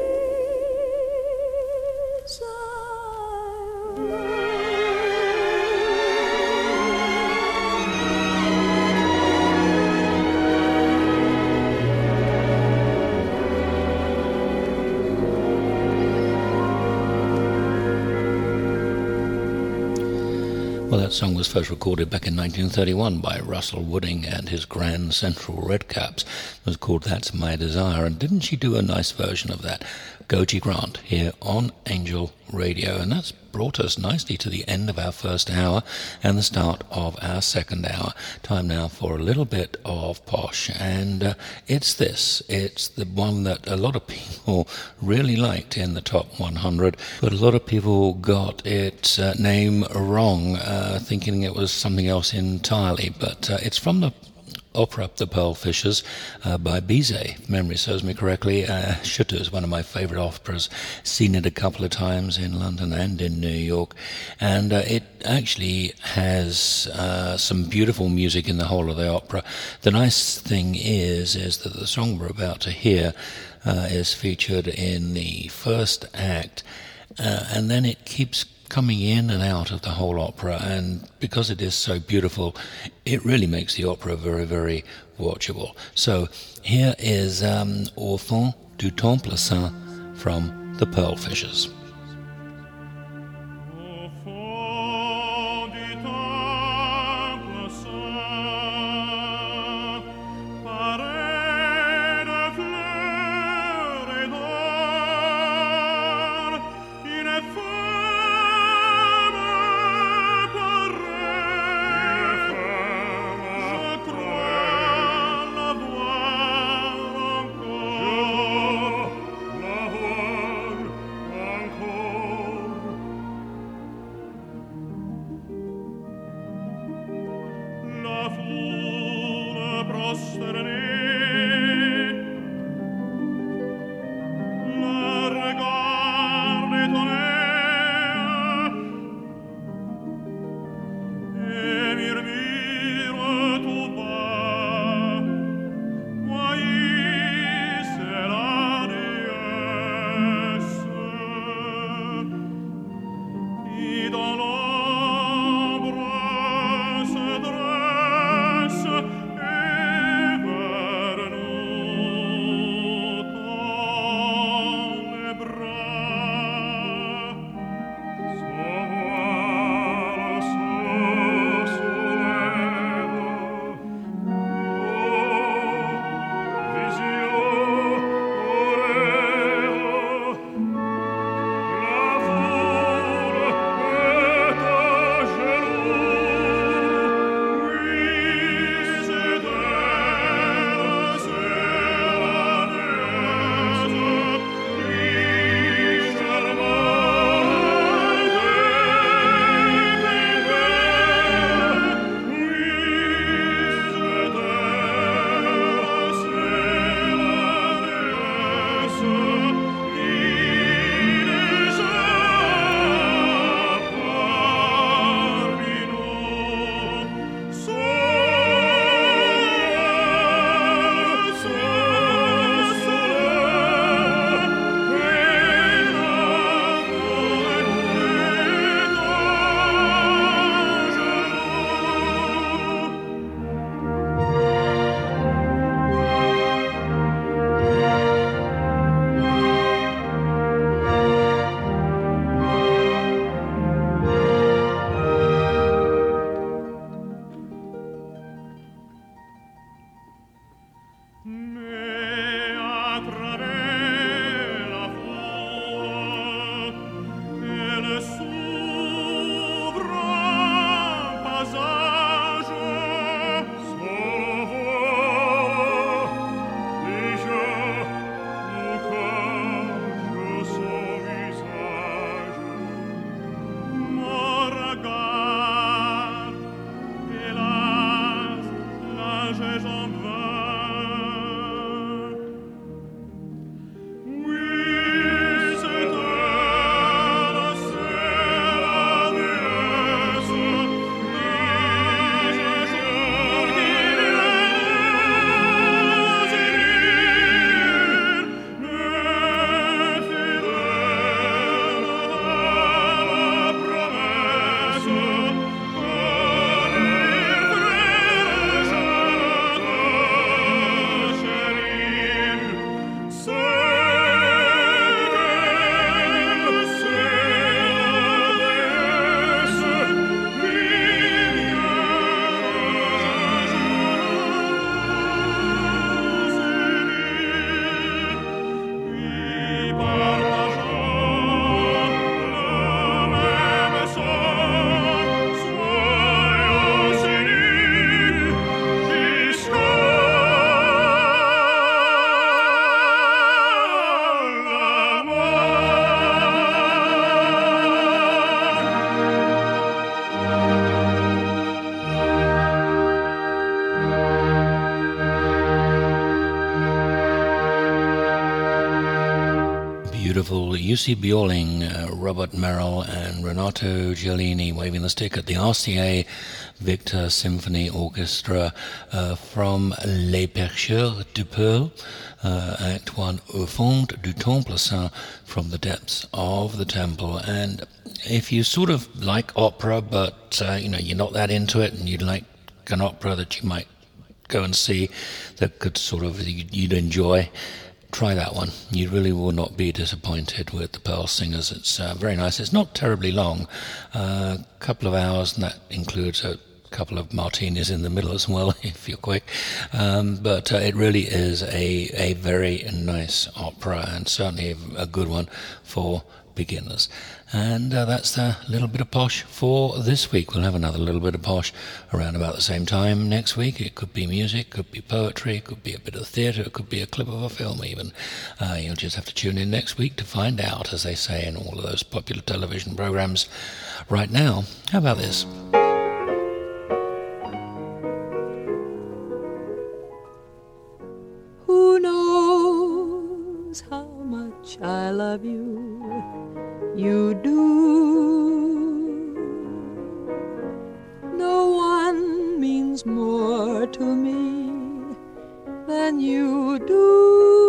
Well, that song was first recorded back in 1931 by Russell Wooding and his Grand Central Redcaps. It was called That's My Desire, and didn't she do a nice version of that? Goji Grant here on Angel Radio, and that's brought us nicely to the end of our first hour and the start of our second hour. Time now for a little bit of posh, and it's the one that a lot of people really liked in the top 100, but a lot of people got its name wrong, thinking it was something else entirely, but it's from the opera The Pearl Fishers by Bizet, if memory serves me correctly. Schutte is one of my favourite operas, seen it a couple of times in London and in New York, and it actually has some beautiful music in the whole of the opera. The nice thing is that the song we're about to hear is featured in the first act, and then it keeps coming in and out of the whole opera, and because it is so beautiful, it really makes the opera very, very watchable. So here is Au fond du Temple Saint from the Pearl Fishers. Au beautiful Jussi Björling, Robert Merrill and Renato Giannini waving the stick at the RCA Victor Symphony Orchestra from Les Percheurs du Pearl, Act 1, Au fond du Temple Saint, from the depths of the temple. And if you sort of like opera, but you're not that into it, and you'd like an opera that you might go and see that could sort of you'd enjoy, try that one. You really will not be disappointed with the Pearl Singers. It's very nice. It's not terribly long, a couple of hours, and that includes a couple of martinis in the middle as well, if you're quick. But it really is a very nice opera, and certainly a good one for beginners. And that's a little bit of posh for this week. We'll have another little bit of posh around about the same time next week. It could be music, could be poetry, could be a bit of theatre, it could be a clip of a film even. You'll just have to tune in next week to find out, as they say in all of those popular television programs. Right now, how about this? love you, you do. No one means more to me than you do.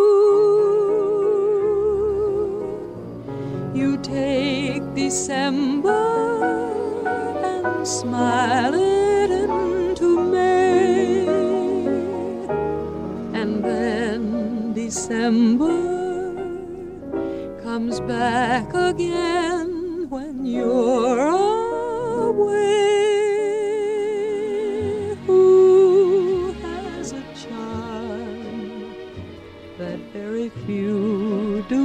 You take December and smile it into May, and then December comes back again when you're away. Who has a charm that very few do?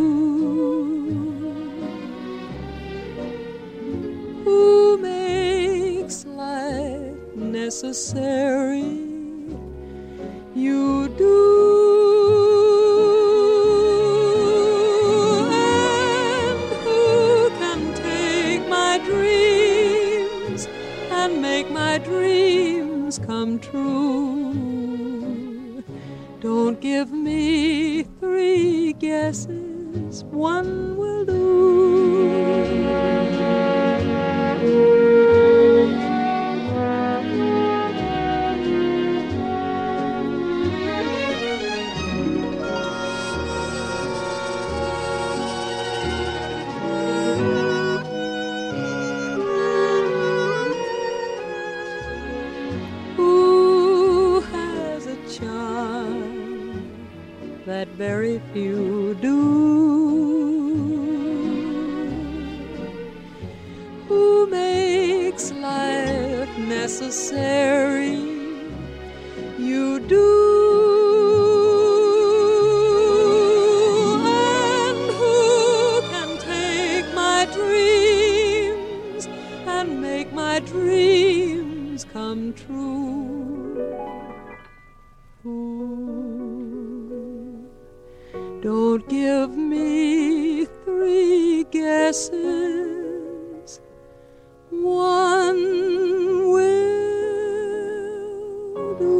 Who makes life necessary? You do. My dreams come true. Don't give me 3 guesses, one will do. That very few do. Who makes life necessary? You do. And who can take my dreams and make my dreams come true? Don't give me 3 guesses, one will do.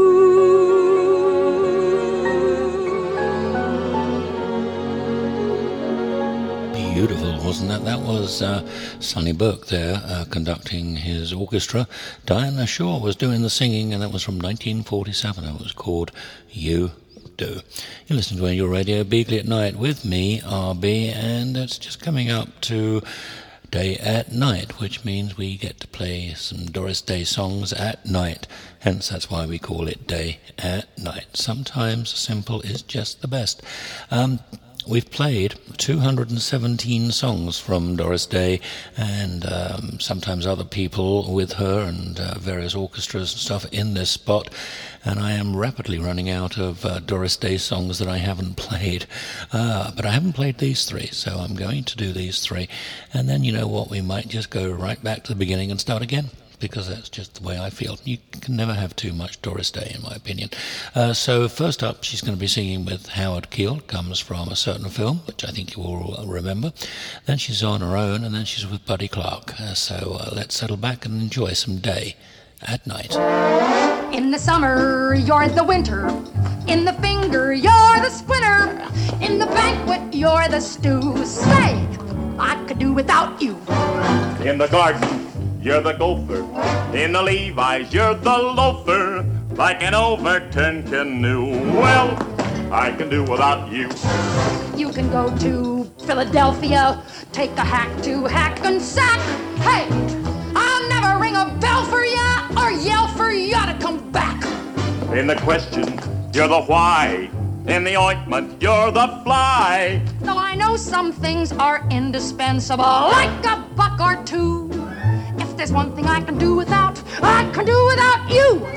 Beautiful, wasn't that? That was Sonny Burke there conducting his orchestra. Diana Shaw was doing the singing, and that was from 1947. It was called You Do. You're listening to your radio Beagley at Night with me, RB, and it's just coming up to Day at Night, which means we get to play some Doris Day songs at night. Hence, that's why we call it Day at Night. Sometimes simple is just the best. We've played 217 songs from Doris Day, and sometimes other people with her and various orchestras and stuff in this spot, and I am rapidly running out of Doris Day songs that I haven't played, but I haven't played these 3, so I'm going to do these 3, and then you know what, we might just go right back to the beginning and start again, because that's just the way I feel. You can never have too much Doris Day, in my opinion. So first up, she's going to be singing with Howard Keel. Comes from a certain film, which I think you will remember. Then she's on her own, and then she's with Buddy Clark. So let's settle back and enjoy some Day at Night. In the summer, you're the winter. In the finger, you're the splinter. In the banquet, you're the stew. Say, I could do without you. In the garden, you're the gopher. In the Levi's, you're the loafer. Like an overturned canoe. Well, I can do without you. You can go to Philadelphia, take a hack to Hackensack. Hey, I'll never ring a bell for ya or yell for ya to come back. In the question, you're the why. In the ointment, you're the fly. Though I know some things are indispensable, like a buck or 2. If there's one thing I can do without, I can do without you.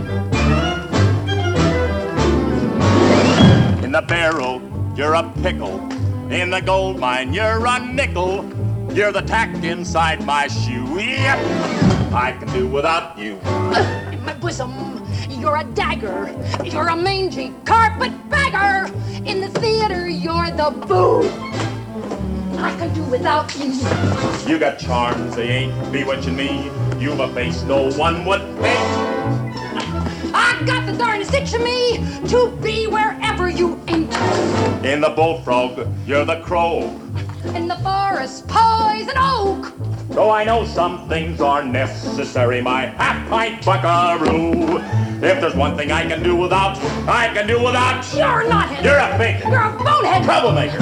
In the barrel, you're a pickle. In the gold mine, you're a nickel. You're the tack inside my shoe. Yep, I can do without you. In my bosom, you're a dagger. You're a mangy carpetbagger. In the theater, you're the boo. I can do without you. You got charms, they ain't bewitching me. You've a face no one would paint. I I've got the darnest itch of me to be wherever you ain't. In the bullfrog, you're the crow. In the forest, poison oak. Though I know some things are necessary, my half-pint buckaroo. If there's one thing I can do without, I can do without. You're not him. You're a fake. You're a bonehead. Troublemaker.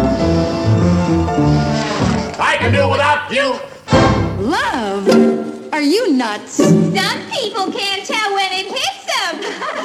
I can do without you. Love? Are you nuts? Some people can't tell when it hits them.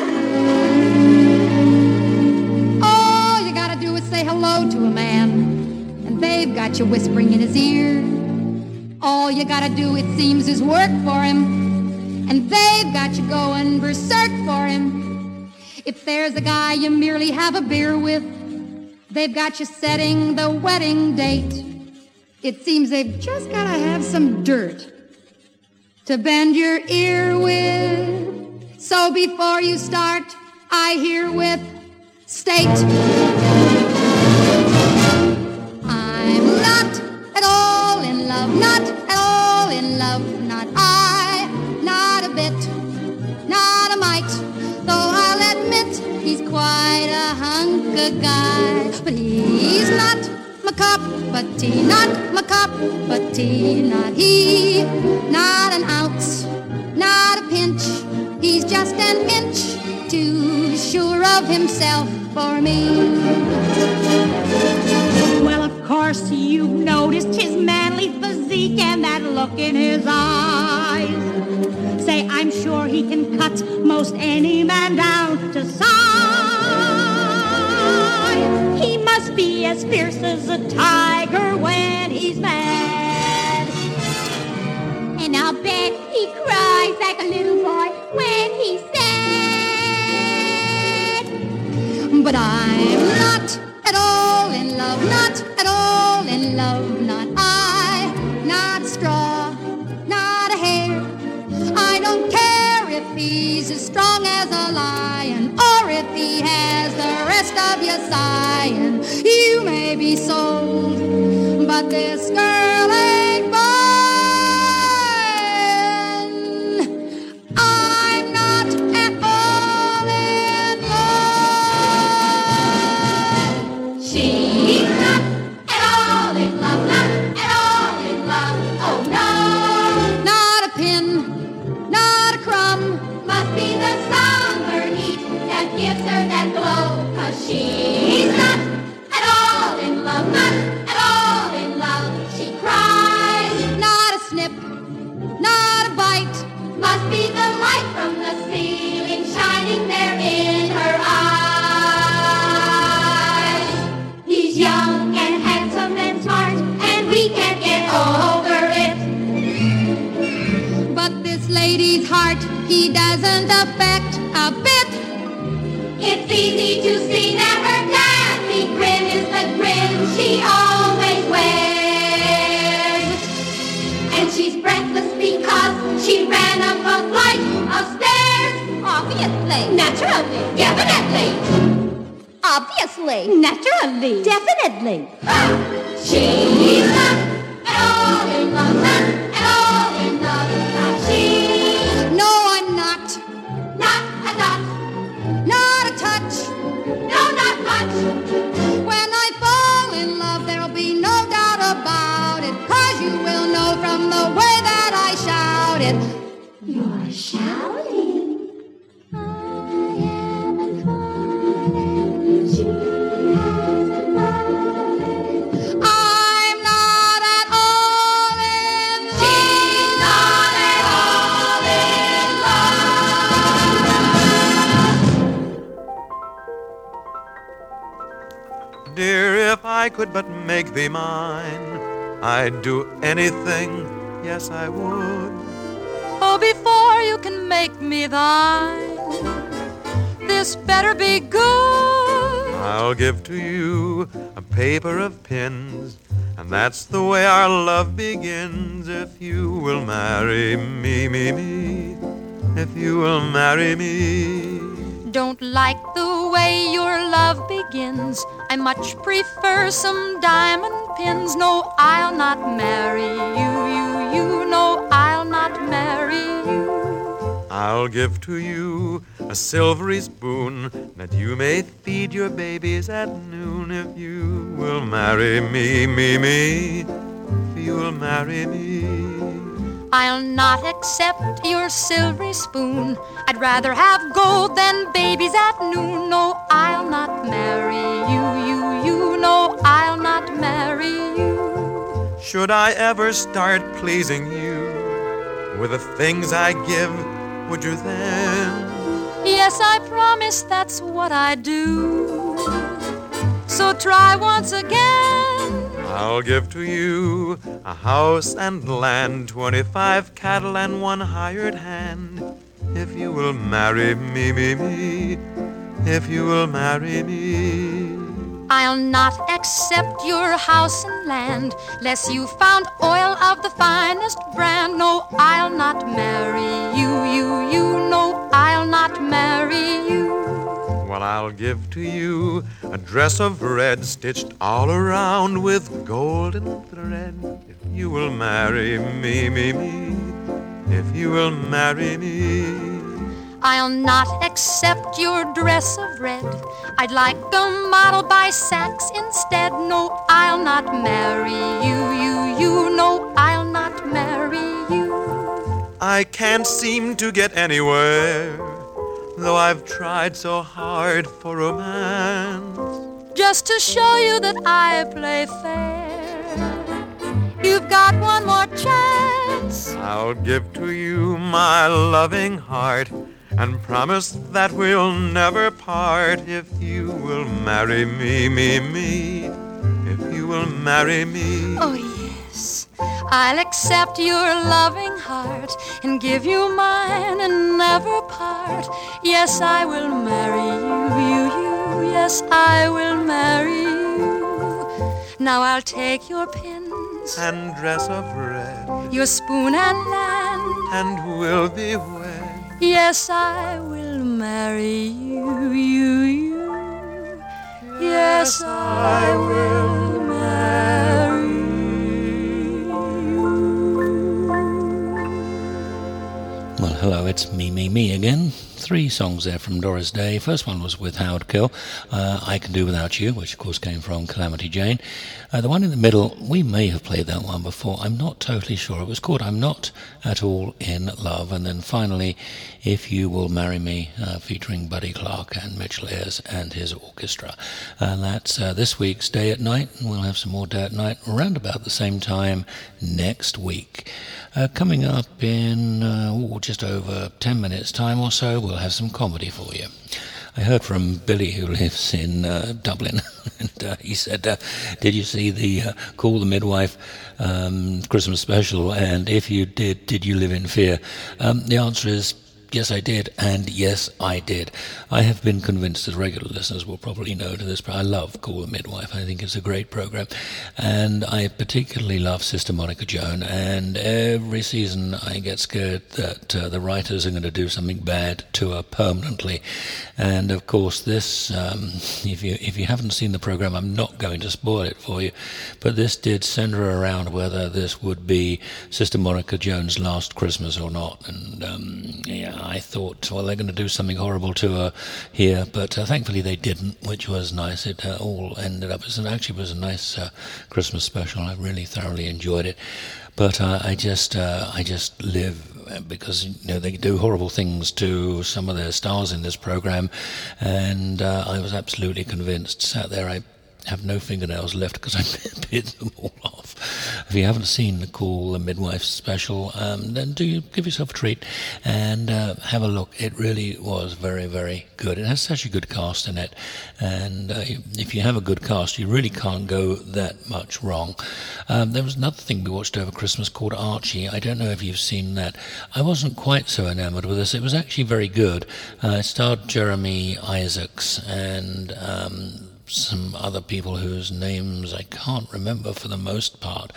All you gotta do is say hello to a man, and they've got you whispering in his ear. All you gotta do, it seems, is work for him, and they've got you going berserk for him. If there's a guy you merely have a beer with, they've got you setting the wedding date. It seems they've just gotta have some dirt to bend your ear with. So before you start, I herewith state I'm not at all in love, not at all in love, not I, not a bit, not a mite. Though I'll admit he's quite a hunk of guy, but he's not my cup of tea, not my cup of tea, not he, not an ounce, not a pinch. He's just an inch too sure of himself for me. Well, of course you've noticed his manly physique and that look in his eyes. Say, I'm sure he can cut most any man down to size. He must be as fierce as a tiger when he's mad. And I'll bet he cries like a little boy when he's sad. But I'm not at all in love, not at all in love, not I, not straw, not a hair. I don't care if he's as strong as a lion, or if he has the rest of you sighing. You may be sold, but this girl ain't mine. I'm not at all in love. She's not at all in love, not at all in love. Oh no, not a pin, not a crumb. must be the summer heat that gives her that glow. 'Cause she's not at all in love, not at all in love. She cries, not a snip, not a bite. Must be the light from the ceiling shining there in her eyes. He's young and handsome and smart, and we can't get over it. But this lady's heart he doesn't affect a bit. It's easy to see that her dancing grin is the grin she always wears. And she's breathless because she ran up a flight of stairs. Obviously. Naturally. Definitely. Obviously. Naturally. Definitely. She's not at all in love, not at all in love. Not she. No, I'm not. Not a dot. Not a touch. No, not much. When I fall in love, there'll be no doubt about it, 'cause you will know from the way that I shout it. You're shouting. I haven't fallen. She hasn't fallen. I'm not at all in love. She's not at all in love. Dear, if I could but make thee mine, I'd do anything, yes I would. Oh, before you can make me thine, this better be good. I'll give to you a paper of pins, and that's the way our love begins. If you will marry me, if you will marry me. Don't like the way your love begins. I much prefer some diamond pins. No, I'll not marry you, no, I'll not marry you. I'll I'll give to you a silvery spoon that you may feed your babies at noon. If you will marry me, if you will marry me. I'll not accept your silvery spoon. I'd rather have gold than babies at noon. No, I'll not marry you. No, I'll not marry you. Should I ever start pleasing you with the things I give, would you then? Yes, I promise that's what I do. So try once again. I'll give to you a house and land, 25 cattle and 1 hired hand. If you will marry me, if you will marry me. I'll not accept your house and land, lest you found oil of the finest brand. No, I'll not marry you. No, I'll not marry you. Well, I'll give to you a dress of red, stitched all around with golden thread. If you will marry me, if you will marry me. I'll not accept your dress of red. I'd like a model by Saks instead. No, I'll not marry you. No, I'll not marry you. I can't seem to get anywhere, though I've tried so hard for romance. Just to show you that I play fair, you've got one more chance. I'll give to you my loving heart and promise that we'll never part. If you will marry me, if you will marry me. Oh, yes, I'll accept your loving heart and give you mine and never part. Yes, I will marry you. Yes, I will marry you. Now I'll take your pins and dress of red, your spoon and land, and we'll be wed. Yes, I will marry you. Yes, I will marry you. Well, hello, it's me again. 3 songs there from Doris Day. First one was with Howard Kill, I Can Do Without You, which of course came from Calamity Jane. The one in the middle, we may have played that one before, I'm not totally sure. It was called I'm Not At All In Love. And then finally, If You Will Marry Me, featuring Buddy Clark and Mitchell Ayres and his orchestra. And that's this week's Day at Night, and we'll have some more Day at Night around about the same time next week. Coming up in just over 10 minutes time or so, we'll have some comedy for you. I heard from Billy, who lives in Dublin, and he said, did you see the Call the Midwife Christmas special? And if you did you live in fear? The answer is, yes, I did, and yes, I did. I have been convinced that regular listeners will probably know to this, but I love Call the Midwife. I think it's a great program, and I particularly love Sister Monica Joan, and every season I get scared that the writers are going to do something bad to her permanently. And of course this, if you haven't seen the program, I'm not going to spoil it for you, but this did send her around whether this would be Sister Monica Joan's last Christmas or not. And I thought, well, they're going to do something horrible to her here, but thankfully they didn't, which was nice. It all ended up, it was a nice Christmas special. I really thoroughly enjoyed it. But I just live, because they do horrible things to some of their stars in this program, and I was absolutely convinced. Sat there, I have no fingernails left because I bit them all off. If you haven't seen the Call the Midwife special, then do give yourself a treat and have a look. It really was very, very good. It has such a good cast in it, and if you have a good cast, you really can't go that much wrong. There was another thing we watched over Christmas called Archie. I don't know if you've seen that. I wasn't quite so enamoured with this. It was actually very good. It starred Jeremy Isaacs and some other people whose names I can't remember for the most part.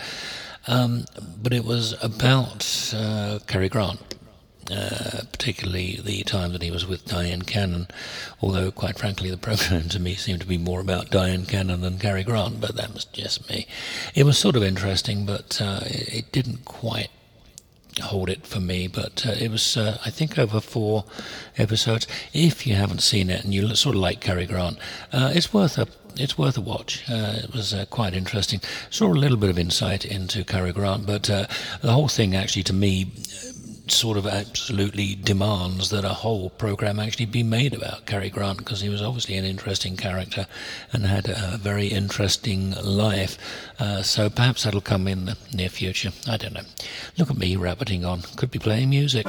But it was about Cary Grant, particularly the time that he was with Diane Cannon, although quite frankly the program to me seemed to be more about Diane Cannon than Cary Grant, but that was just me. It was sort of interesting, but it didn't quite hold it for me, but it was, I think, over 4 episodes. If you haven't seen it and you sort of like Cary Grant, it's worth a watch. It was quite interesting. Saw a little bit of insight into Cary Grant, but the whole thing actually, to me, sort of absolutely demands that a whole program actually be made about Cary Grant, because he was obviously an interesting character and had a very interesting life. So perhaps that'll come in the near future. I don't know. Look at me rabbiting on. Could be playing music.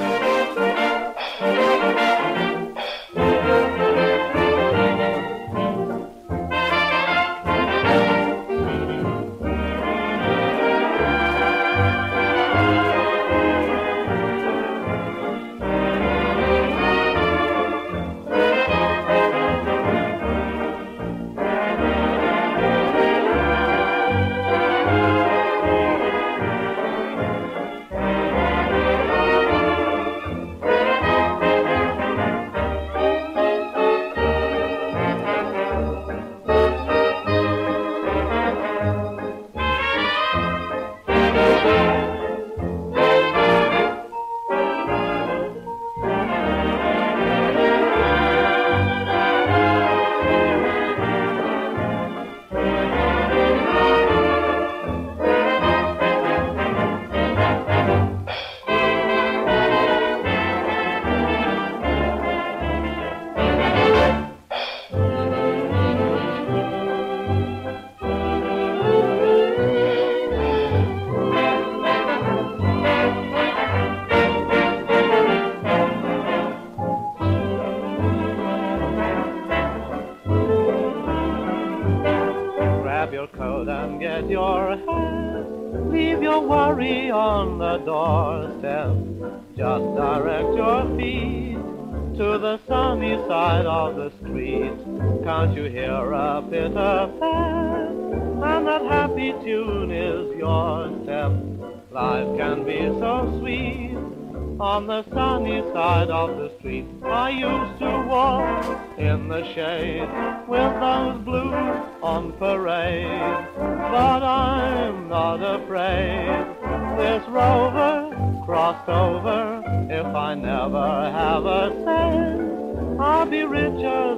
Can't you hear a pitter-pat? And that happy tune is your step. Life can be so sweet on the sunny side of the street. I used to walk in the shade with those blues on parade, but I'm not afraid. This rover crossed over. If I never have a cent, I'll be rich as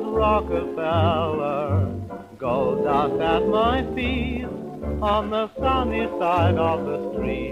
Rockefeller. Gold dust at my feet on the sunny side of the street.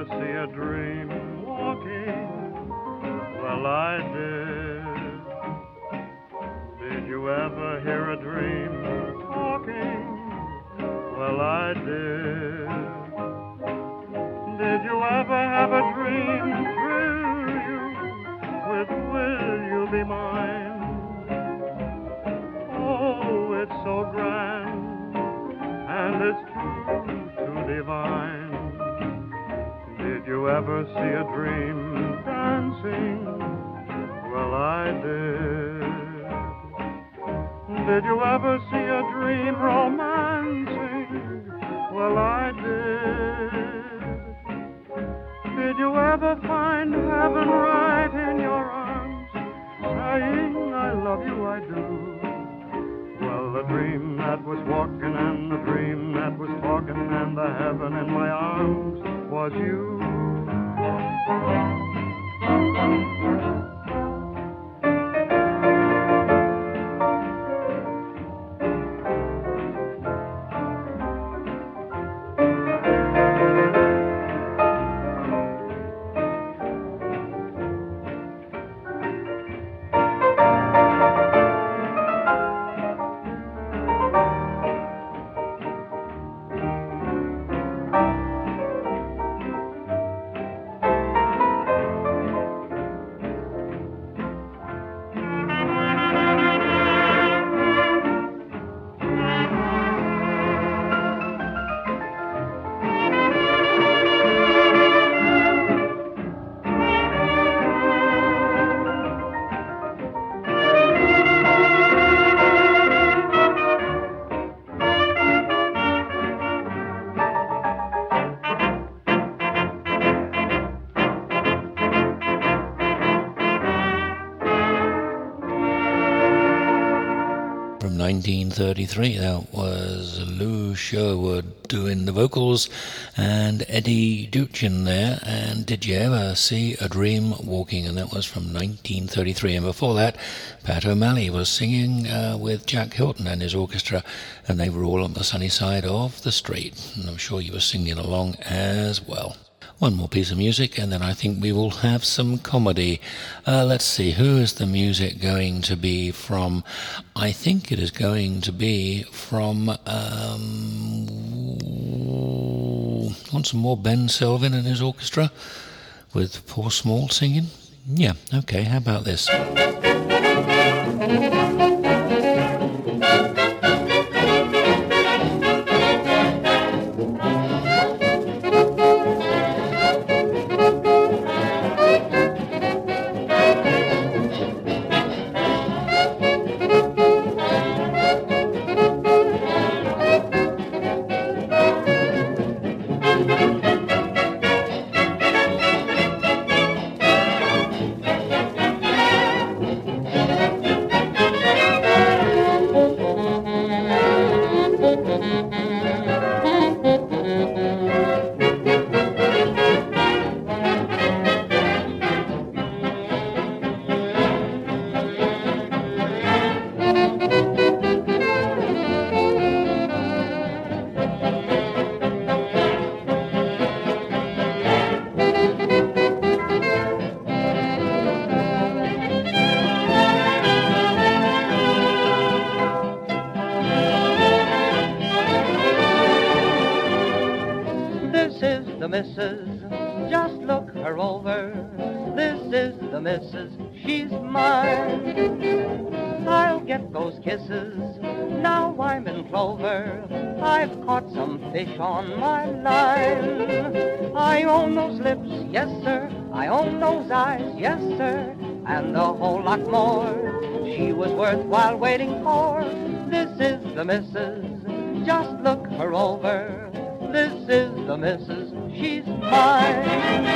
ever see a dream walking? Well, I did. Did you ever hear a dream talking? Well, I did. Did you ever have a dream thrill you with will you be mine? Oh, it's so grand and it's too divine. Did you ever see a dream dancing? Well, I did. Did you ever see a dream romancing? Well, I did. Did you ever find heaven right in your arms, saying, I love you, I do? Well, the dream that was walking and the dream that was talking and the heaven in my arms was you. From 1933, that was Lou Sherwood doing the vocals and Eddie Duchin there, and Did You Ever See a Dream Walking, and that was from 1933. And before that, Pat O'Malley was singing with Jack Hilton and his orchestra, and they were all on the sunny side of the street, and I'm sure you were singing along as well. One more piece of music, and then I think we will have some comedy. Let's see, who is the music going to be from? I think it is going to be from, want some more Ben Selvin and his orchestra with Paul Small singing? Yeah, okay, how about this? Missus, just look her over. This is the missus, she's mine. I'll get those kisses, now I'm in clover. I've caught some fish on my line. I own those lips, yes sir, I own those eyes, yes sir, and a whole lot more. She was worthwhile waiting for. This is the missus, just look her over. This is the missus, she's mine.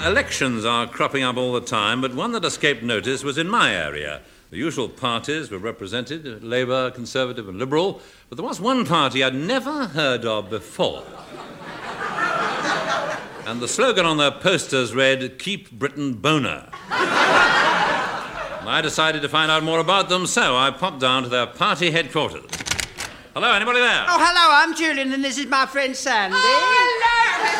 Elections are cropping up all the time, but one that escaped notice was in my area. The usual parties were represented, Labour, Conservative and Liberal, but there was one party I'd never heard of before. And the slogan on their posters read, "Keep Britain Boner." I decided to find out more about them, so I popped down to their party headquarters. Hello, anybody there? Oh, hello, I'm Julian, and this is my friend Sandy. Oh, hello,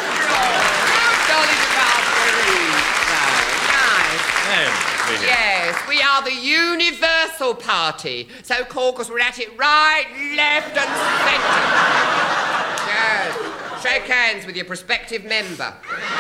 Nice. Yes, we are the Universal Party, so called because we're at it right, left and centre. Yes. Shake hands with your prospective member.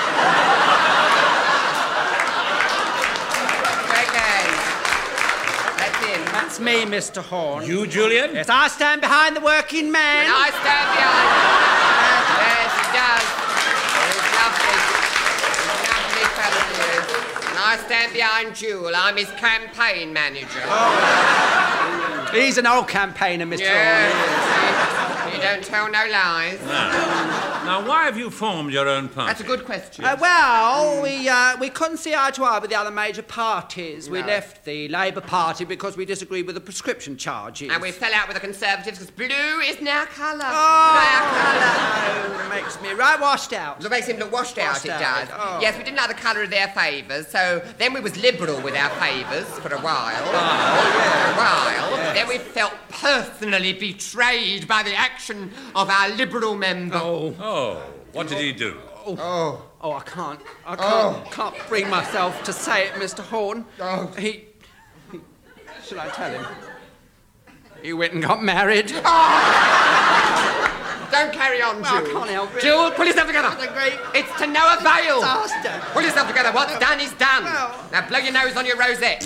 Shake hands. That's him. That's me, Mr. Horn. You, Julian? Yes, I stand behind the working man. And I stand behind him. Yes, he does. He's lovely. He's a lovely fellow, he is. And I stand behind Jewel. I'm his campaign manager. Oh. He's an old campaigner, Mr. Yes. Horn. You don't tell no lies. Now, why have you formed your own party? That's a good question. Well, we couldn't see eye to eye with the other major parties. No. We left the Labour Party because we disagreed with the prescription charges. And we fell out with the Conservatives because blue is now colour. Oh, it makes me right washed out. It makes him look washed out, it does. Oh. Yes, we didn't like the colour of their favours, so then we was liberal with our favours for a while. For a while. Yes. Then we felt personally betrayed by the action of our liberal member. Oh, what did he do? Oh, I can't bring myself to say it, Mr. Horn. He should I tell him? He went and got married. Don't carry on, Jewel. I can't help it. Jewel, pull yourself together. It's to no avail. Disaster. Pull yourself together. What's done is done. Now blow your nose on your rosette.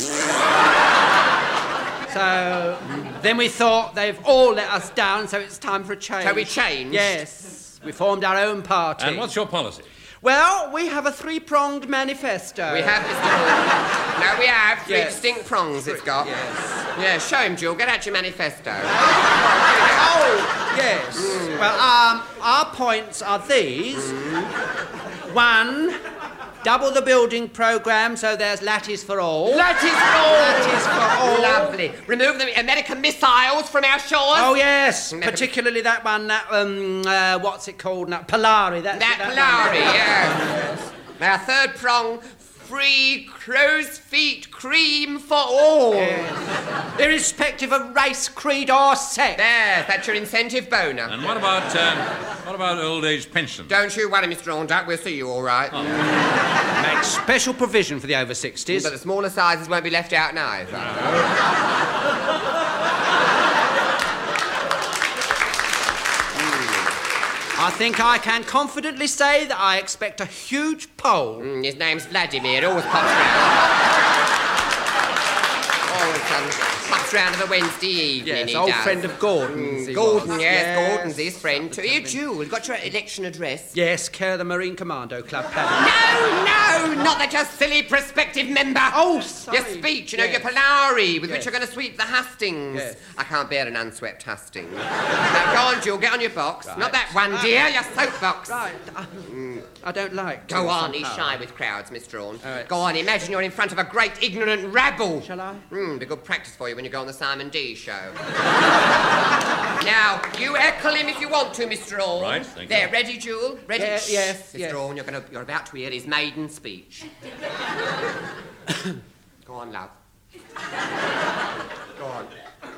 So then we thought they've all let us down, so it's time for a change. So we changed? Yes. We formed our own party. And what's your policy? Well, we have a three-pronged manifesto. We have, Mr. Horn. No, we have. Three Yes. distinct prongs it's got. Yes. Yeah, show him, Jewel. Get out your manifesto. Oh, yes. Well, our points are these. 1, double the building programme so there's lattice for all. Lattice for all! Lattice for all. Lovely. Remove the American missiles from our shores. Oh, yes. Particularly that one, what's it called now? Polari. That Polari, yes. Our third prong, free crow's feet cream for all. Yes. Irrespective of race, creed or sex. There, that's your incentive boner. And what about old age pension? Don't you worry, Mr. Ronduck, we'll see you all right. Make special provision for the over 60s. But the smaller sizes won't be left out neither. I think I can confidently say that I expect a huge poll. His name's Vladimir, always pops round. Always pops round of a Wednesday evening, Yes, he old does. friend of Gordon's. he Gordon, was. yes, Gordon's his friend too. Here, Jewel, got your election address? Yes, care of the Marine Commando Club. No, not that your silly prospective member. Oh, sorry. Your speech, your Yes. Polari, with which Yes. you're going to sweep the hustings. Yes. I can't bear an unswept husting. Now, go on, Jewel, get on your box. Right. Not that one, dear, your soapbox. Right. I don't like... Go to on, he's somehow. shy with crowds, Mr. Orne. right. Go on, imagine you're in front of a great ignorant rabble. Shall I? Be good practice for you when you go on the Simon D show. Now, you heckle him if you want to, Mr. Orne. Right, thank There, you. ready, Jewel? Ready? Yeah, yes, Mr. yes. Orne, you're about to hear his maiden speech. Go on, love. Go on.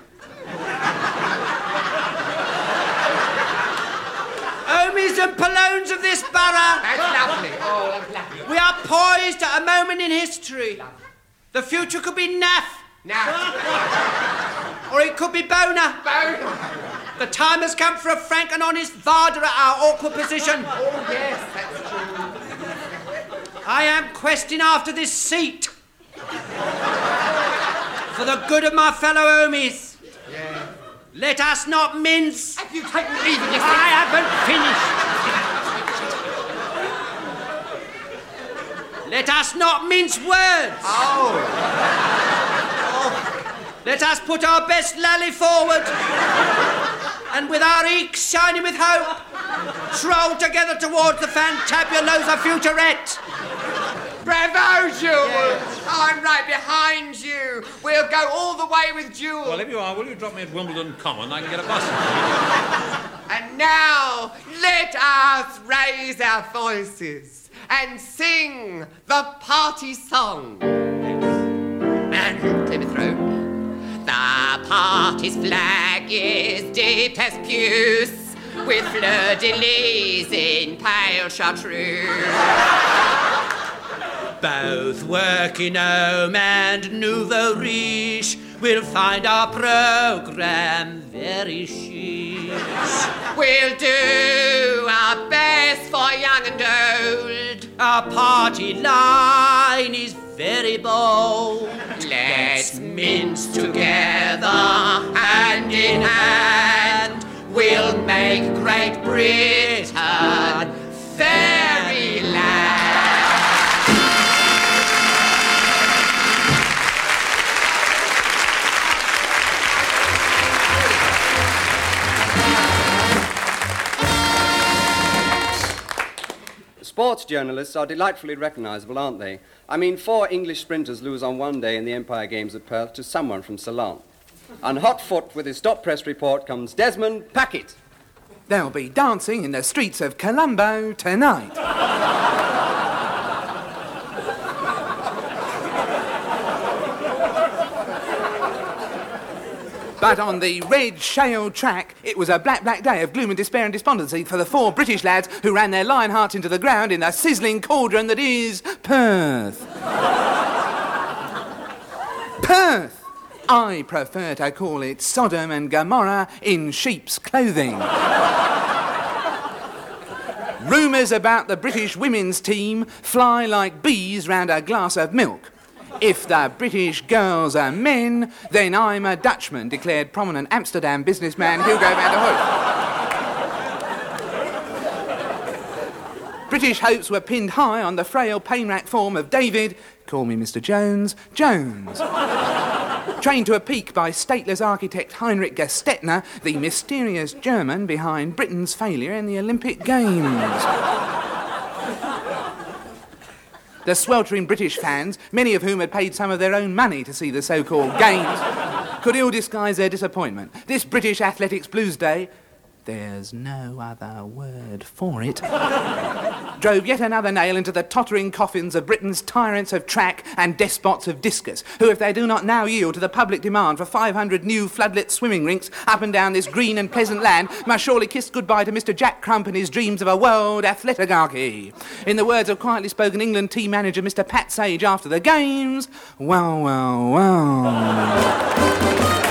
Homies and Polones of this borough. That's lovely. Oh, that's lovely. We are poised at a moment in history. The future could be naff. Now, Or it could be boner. Boner. The time has come for a frank and honest varder at our awkward position. Oh, yes, that's true. I am questing after this seat. For the good of my fellow homies. Yeah. Let us not mince. Have you taken leave of your I haven't finished. Let us not mince words. Oh. Let us put our best lally forward. And with our eeks shining with hope, stroll together towards the fantabulosa futurette. Bravo, Jules! I'm right behind you. We'll go all the way with Jules. Well, if you are, will you drop me at Wimbledon Common? I can get a bus. And now, let us raise our voices and sing the party song. And clear me throat. The party's flag is deep as puce, with fleur-de-lis in pale chartreuse. Both working home and nouveau riche will find our programme very chic. We'll do our best for young and old. Our party line is very bold. Let's mince together, hand in hand. We'll make Great Britain fairyland. Sports journalists are delightfully recognisable, aren't they? I mean, 4 English sprinters lose on one day in the Empire Games at Perth to someone from Ceylon. On hot foot with his stop press report comes Desmond Packett. They'll be dancing in the streets of Colombo tonight. But on the red shale track, it was a black day of gloom and despair and despondency for the 4 British lads who ran their lion hearts into the ground in the sizzling cauldron that is Perth. Perth! I prefer to call it Sodom and Gomorrah in sheep's clothing. Rumours about the British women's team fly like bees round a glass of milk. If the British girls are men, then I'm a Dutchman, declared prominent Amsterdam businessman Hugo van der Hoek. British hopes were pinned high on the frail pain-racked form of David, call me Mr. Jones, Jones. Trained to a peak by stateless architect Heinrich Gestetner, the mysterious German behind Britain's failure in the Olympic Games. The sweltering British fans, many of whom had paid some of their own money to see the so-called games, could ill disguise their disappointment. This British Athletics Blues Day, there's no other word for it, drove yet another nail into the tottering coffins of Britain's tyrants of track and despots of discus, who, if they do not now yield to the public demand for 500 new floodlit swimming rinks up and down this green and pleasant land, must surely kiss goodbye to Mr. Jack Crump and his dreams of a world athleticarchy. In the words of quietly spoken England team manager Mr. Pat Sage after the games, well, well, well.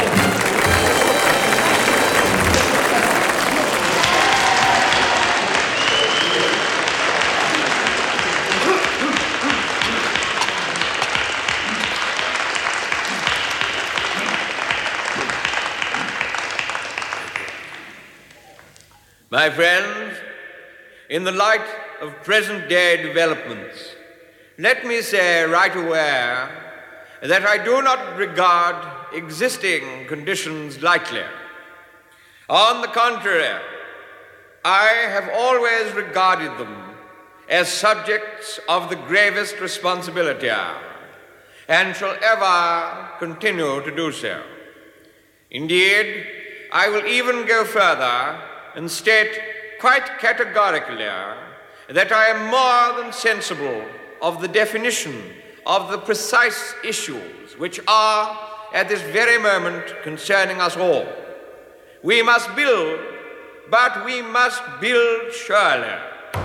My friends, in the light of present-day developments, let me say right away that I do not regard existing conditions lightly. On the contrary, I have always regarded them as subjects of the gravest responsibility, and shall ever continue to do so. Indeed, I will even go further and state quite categorically that I am more than sensible of the definition of the precise issues which are at this very moment concerning us all. We must build, but we must build surely.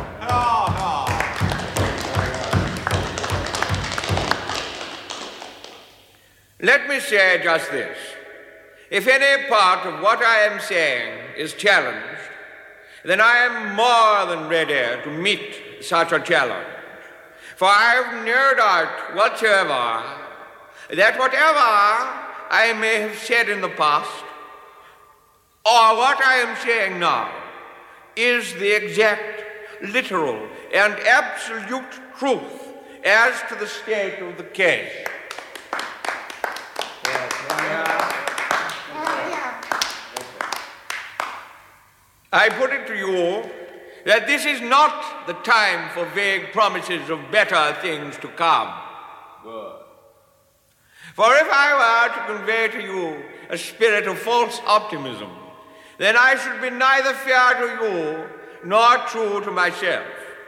Let me say just this. If any part of what I am saying is challenged, then I am more than ready to meet such a challenge. For I have no doubt whatsoever that whatever I may have said in the past, or what I am saying now, is the exact, literal, and absolute truth as to the state of the case. I put it to you that this is not the time for vague promises of better things to come. Good. For if I were to convey to you a spirit of false optimism, then I should be neither fair to you nor true to myself.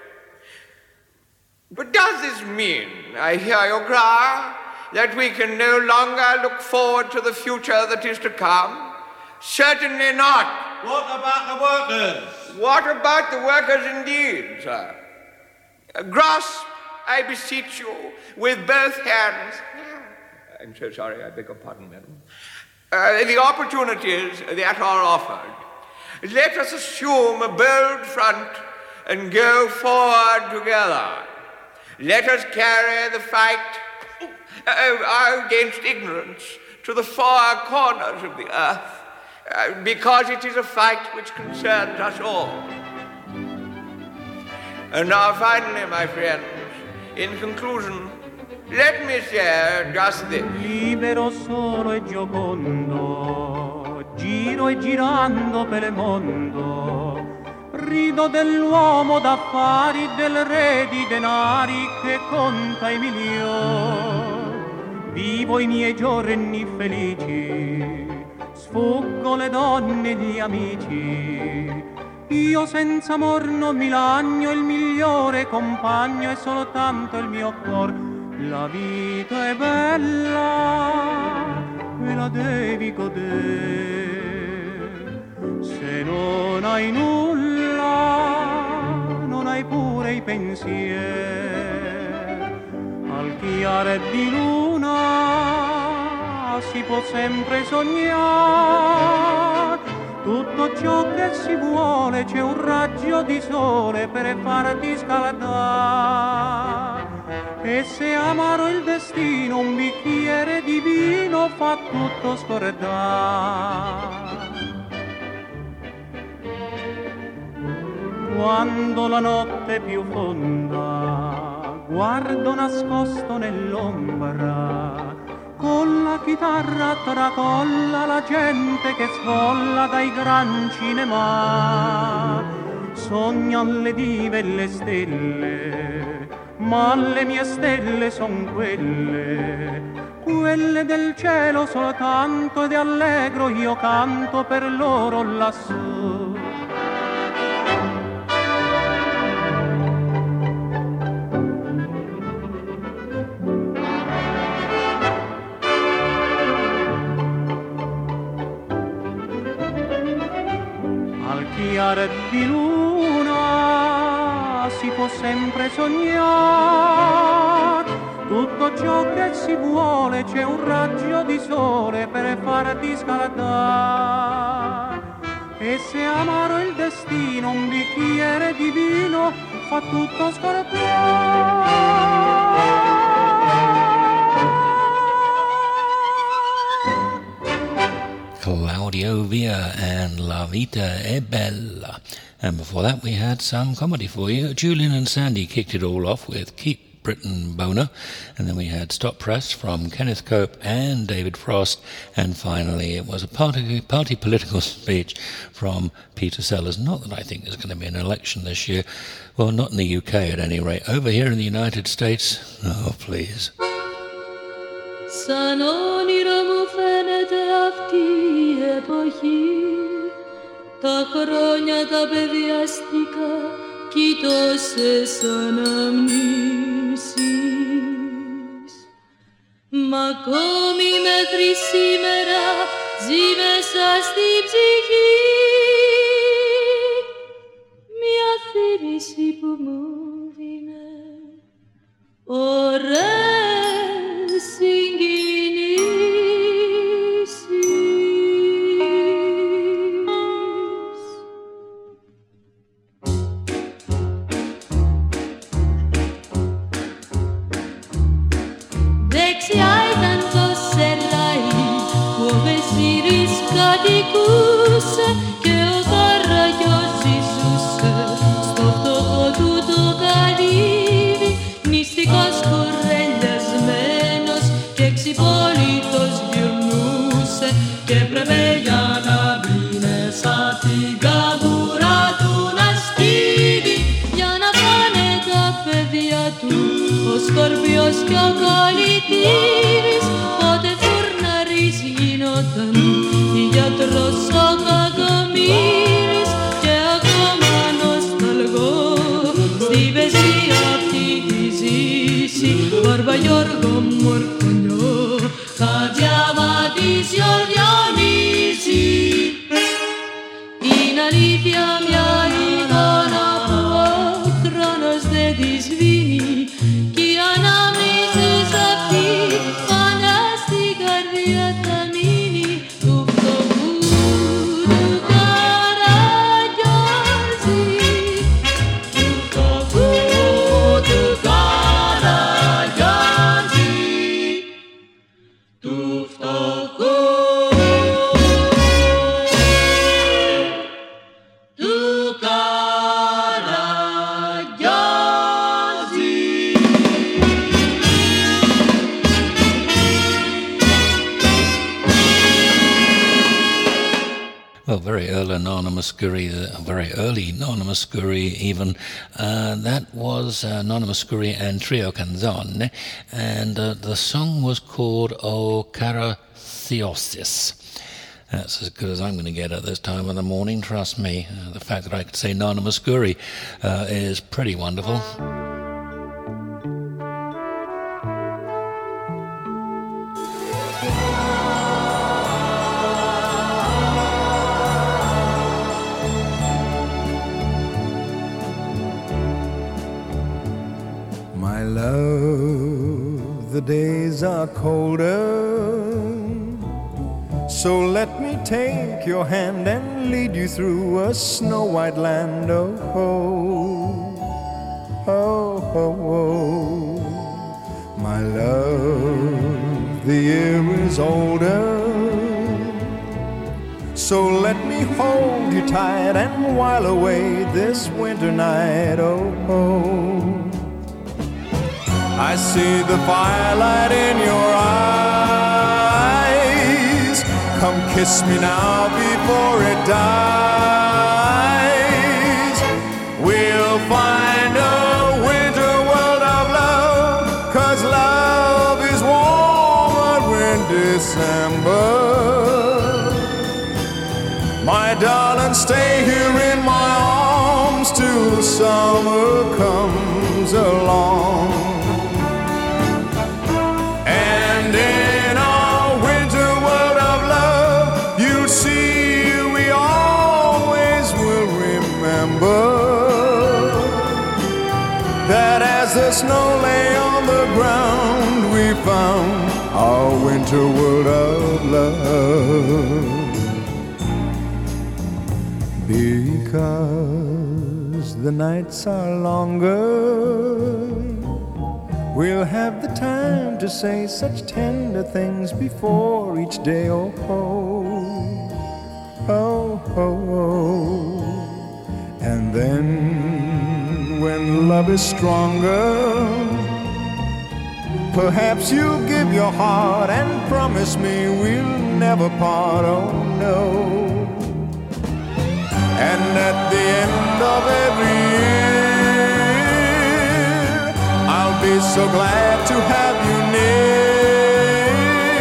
But does this mean, I hear you cry, that we can no longer look forward to the future that is to come? Certainly not. What about the workers? What about the workers indeed, sir? Grasp, I beseech you, with both hands. I'm so sorry, I beg your pardon, madam. The opportunities that are offered. Let us assume a bold front and go forward together. Let us carry the fight against ignorance to the far corners of the earth, because it is a fight which concerns us all. And now finally, my friends, in conclusion, let me say just this. Libero, solo e giocondo, giro e girando per il mondo, rido dell'uomo d'affari, del re di denari che conta i milioni. Vivo i miei giorni felici, sfuggo le donne e gli amici. Io senza amor non mi lagno, il migliore compagno è soltanto il mio cor. La vita è bella e la devi godere. Se non hai nulla, non hai pure i pensieri. Al chiare di luna si può sempre sognare. Tutto ciò che si vuole, c'è un raggio di sole per farti scaldare. E se amaro il destino, un bicchiere di vino fa tutto scordare. Quando la notte è più fonda, guardo nascosto nell'ombra, con la chitarra tracolla la gente che sfolla dai gran cinema. Sognan le dive e le stelle, ma le mie stelle son quelle del cielo soltanto, ed allegro io canto per loro lassù. Di luna si può sempre sognare. Tutto ciò che si vuole, c'è un raggio di sole per farti scaldare. E se amaro il destino, un bicchiere di vino fa tutto scordare. Claudio Via and La Vita è Bella. And before that we had some comedy for you. Julian and Sandy kicked it all off with Keep Britain Boner. And then we had Stop Press from Kenneth Cope and David Frost. And finally it was a party political speech from Peter Sellers. Not that I think there's going to be an election this year. Well, not in the UK at any rate. Over here in the United States, oh please. Σαν όνειρο μου φαίνεται αυτή η εποχή. Τα χρόνια τα παιδιαστικά κι τόσες αναμνήσεις. Μα ακόμη μέχρι σήμερα ζει μέσα στη ψυχή μια θύμηση που μου δίνε ωραίες συγκινήσεις. Δεξιά ήταν το σελάι που ο Βεσίρης κατοικούσε και ο Καραγιός ζησούσε στο φτωχό του το καλύβι, μυστικός που σκακαλιτήρης, πότε φούρναρης γινόταν γιατρός ο κακομοίρης και ακόμα νοσταλγώ στη βεσία αυτή τη ζήση Βαρβαγιώργο Μορκονιό Χατζιαβάτης Γιορδιανίση. Είναι αλήθεια μια εικόνα που ο χρόνος δεν τη σβήνει κι οι αναμνήσεις αυτή πάντα στην καρδιά θα μείνει του φτωχού του Καραγιόζη, του φτωχού του Καραγιόζη, του φτωχού του Καραγιόζη. Well, very early Nana Mouskouri even. That was Nana Mouskouri and Trio Canzone, and the song was called O Cara Theosis. That's as good as I'm going to get at this time of the morning, trust me. The fact that I could say Nana Mouskouri is pretty wonderful. My love, the days are colder, so let me take your hand and lead you through a snow-white land. Oh, oh, oh, oh, oh. My love, the year is older, so let me hold you tight and while away this winter night. Oh, oh. I see the firelight in your eyes. Come kiss me now before it dies. We'll find a winter world of love, 'cause love is warmer in December. My darling, stay here in my arms till summer comes along. And in our winter world of love, you'll see we always will remember that as the snow lay on the ground, we found our winter world of love. Because the nights are longer, we'll have the time to say such tender things before each day. Oh, oh, oh, oh, oh. And then when love is stronger, perhaps you'll give your heart and promise me we'll never part. Oh, no. And at the end of every year, I'll be so glad to have you near.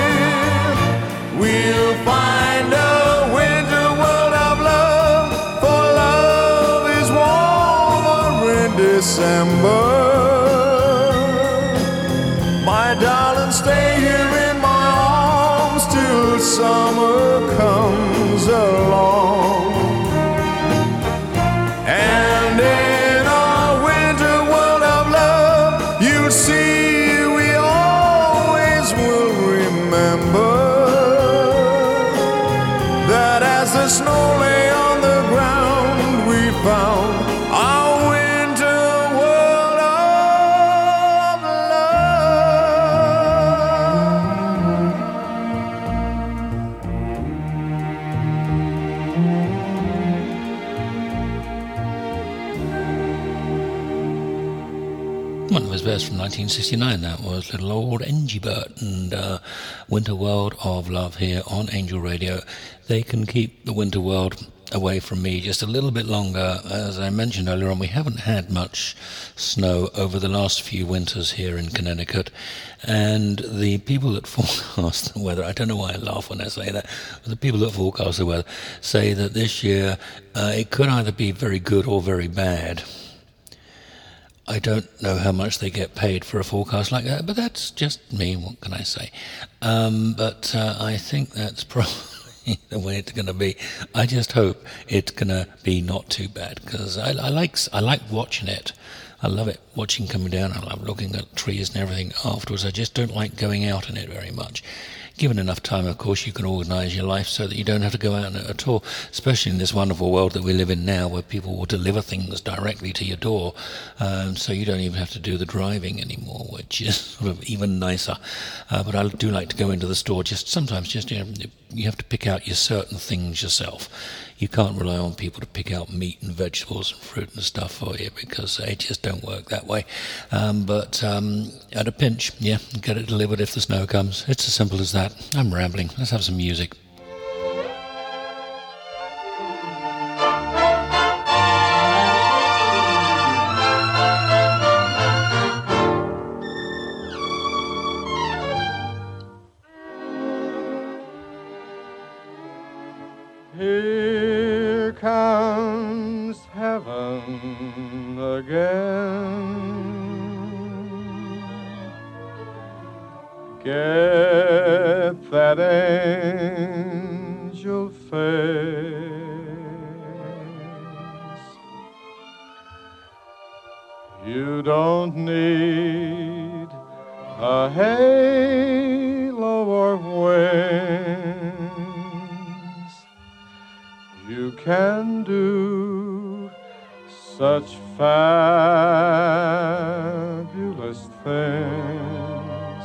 We'll find a winter world of love, for love is warmer in December. My darling, stay here in my arms till summer comes along. And in our winter world of love, you'll see we always will remember that as the snow lay on the ground, we found our winter world of One of his best from 1969, that was little old Angie Burt and Winter World of Love here on Angel Radio. They can keep the winter world away from me just a little bit longer. As I mentioned earlier on, we haven't had much snow over the last few winters here in Connecticut, and the people that forecast the weather, I don't know why I laugh when I say that, but the people that forecast the weather say that this year it could either be very good or very bad. I don't know how much they get paid for a forecast like that, but that's just me. What can I say? But I think that's probably the way it's going to be. I just hope it's going to be not too bad, because I like watching it. I love it, watching coming down. I love looking at trees and everything afterwards. I just don't like going out in it very much. Given enough time, of course, you can organise your life so that you don't have to go out in it at all, especially in this wonderful world that we live in now, where people will deliver things directly to your door, so you don't even have to do the driving anymore, which is sort of even nicer. But I do like to go into the store sometimes you have to pick out your certain things yourself. You can't rely on people to pick out meat and vegetables and fruit and stuff for you, because they just don't work that way. But at a pinch, get it delivered if the snow comes. It's as simple as that. I'm rambling. Let's have some music. Here comes heaven again. Get that angel face. You don't need a halo or wings. You can do such fabulous things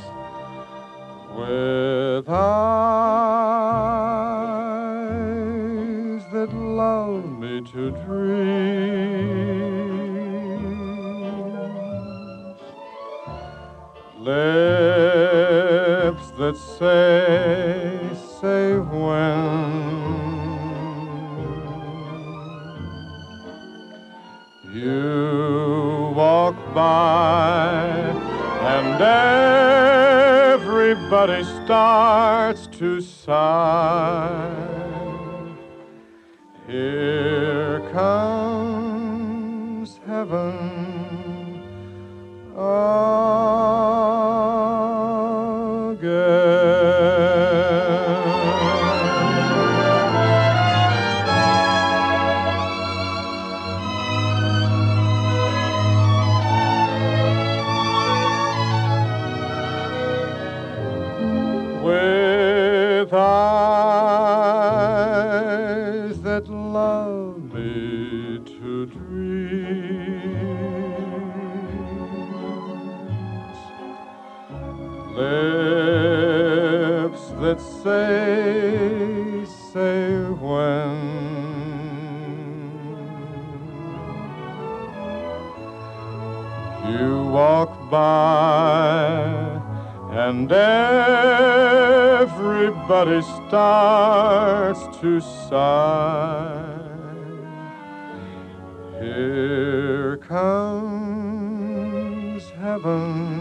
with eyes that love me to dream, lips that say when you walk by and everybody starts to sigh. Here comes heaven with eyes that love me to dreams, lips that say when you walk by and everybody starts to sigh. Here comes heaven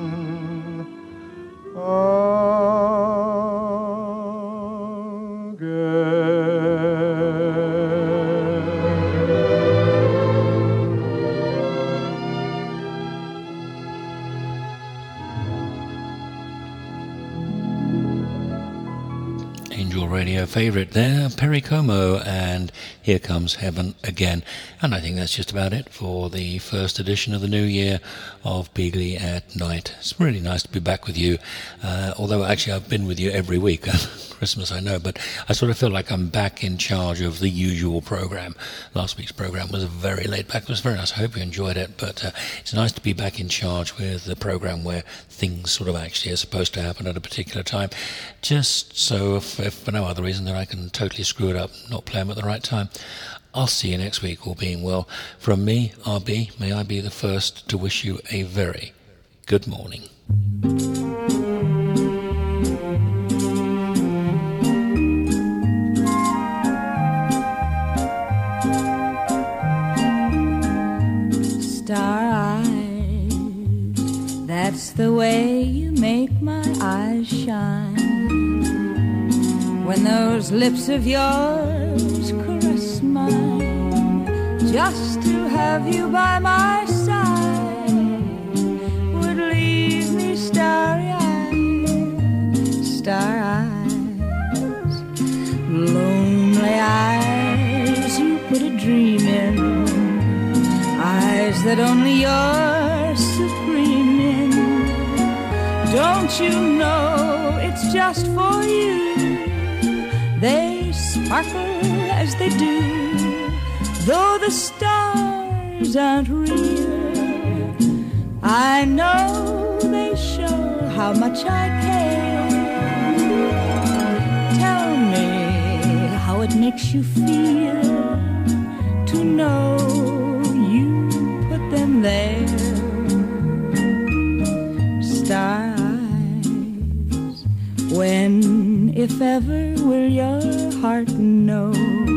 Radio favourite there, Perry Como, and Here Comes Heaven Again. And I think that's just about it for the first edition of the new year of Beagley at Night. It's really nice to be back with you, although actually I've been with you every week. Christmas, I know, but I sort of feel like I'm back in charge of the usual programme. Last week's programme was very laid back. It was very nice. I hope you enjoyed it, but it's nice to be back in charge with the programme where things sort of actually are supposed to happen at a particular time, just so if for no other reason that I can totally screw it up, not play them at the right time. I'll see you next week, all being well. From me, RB, may I be the first to wish you a very good morning. Star-eyed, that's the way you make my eyes shine. When those lips of yours caress mine, just to have you by my side would leave me starry-eyed, star-eyes, lonely eyes you put a dream in, eyes that only you're supreme in. Don't you know it's just for you? They sparkle as they do, though the stars aren't real. I know they show how much I care. Tell me how it makes you feel to know you put them there. Star eyes, when, if ever, will your heart know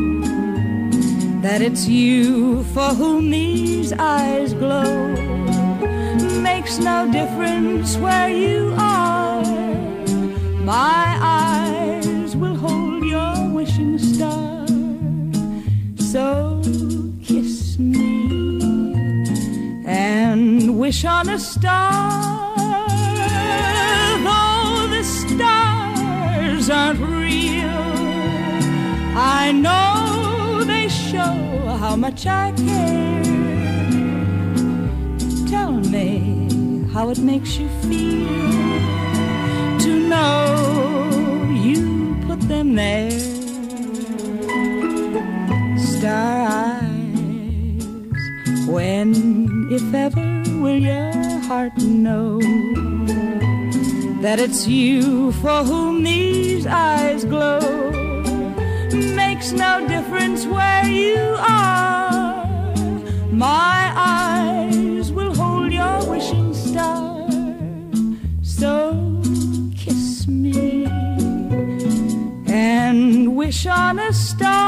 that it's you for whom these eyes glow? Makes no difference where you are, my eyes will hold your wishing star. So kiss me and wish on a star, though the stars aren't real. I know they show how much I care. Tell me how it makes you feel to know you put them there. Star eyes, when, if ever, will your heart know that it's you for whom these eyes glow? Makes no difference where you are, my eyes will hold your wishing star. So kiss me and wish on a star,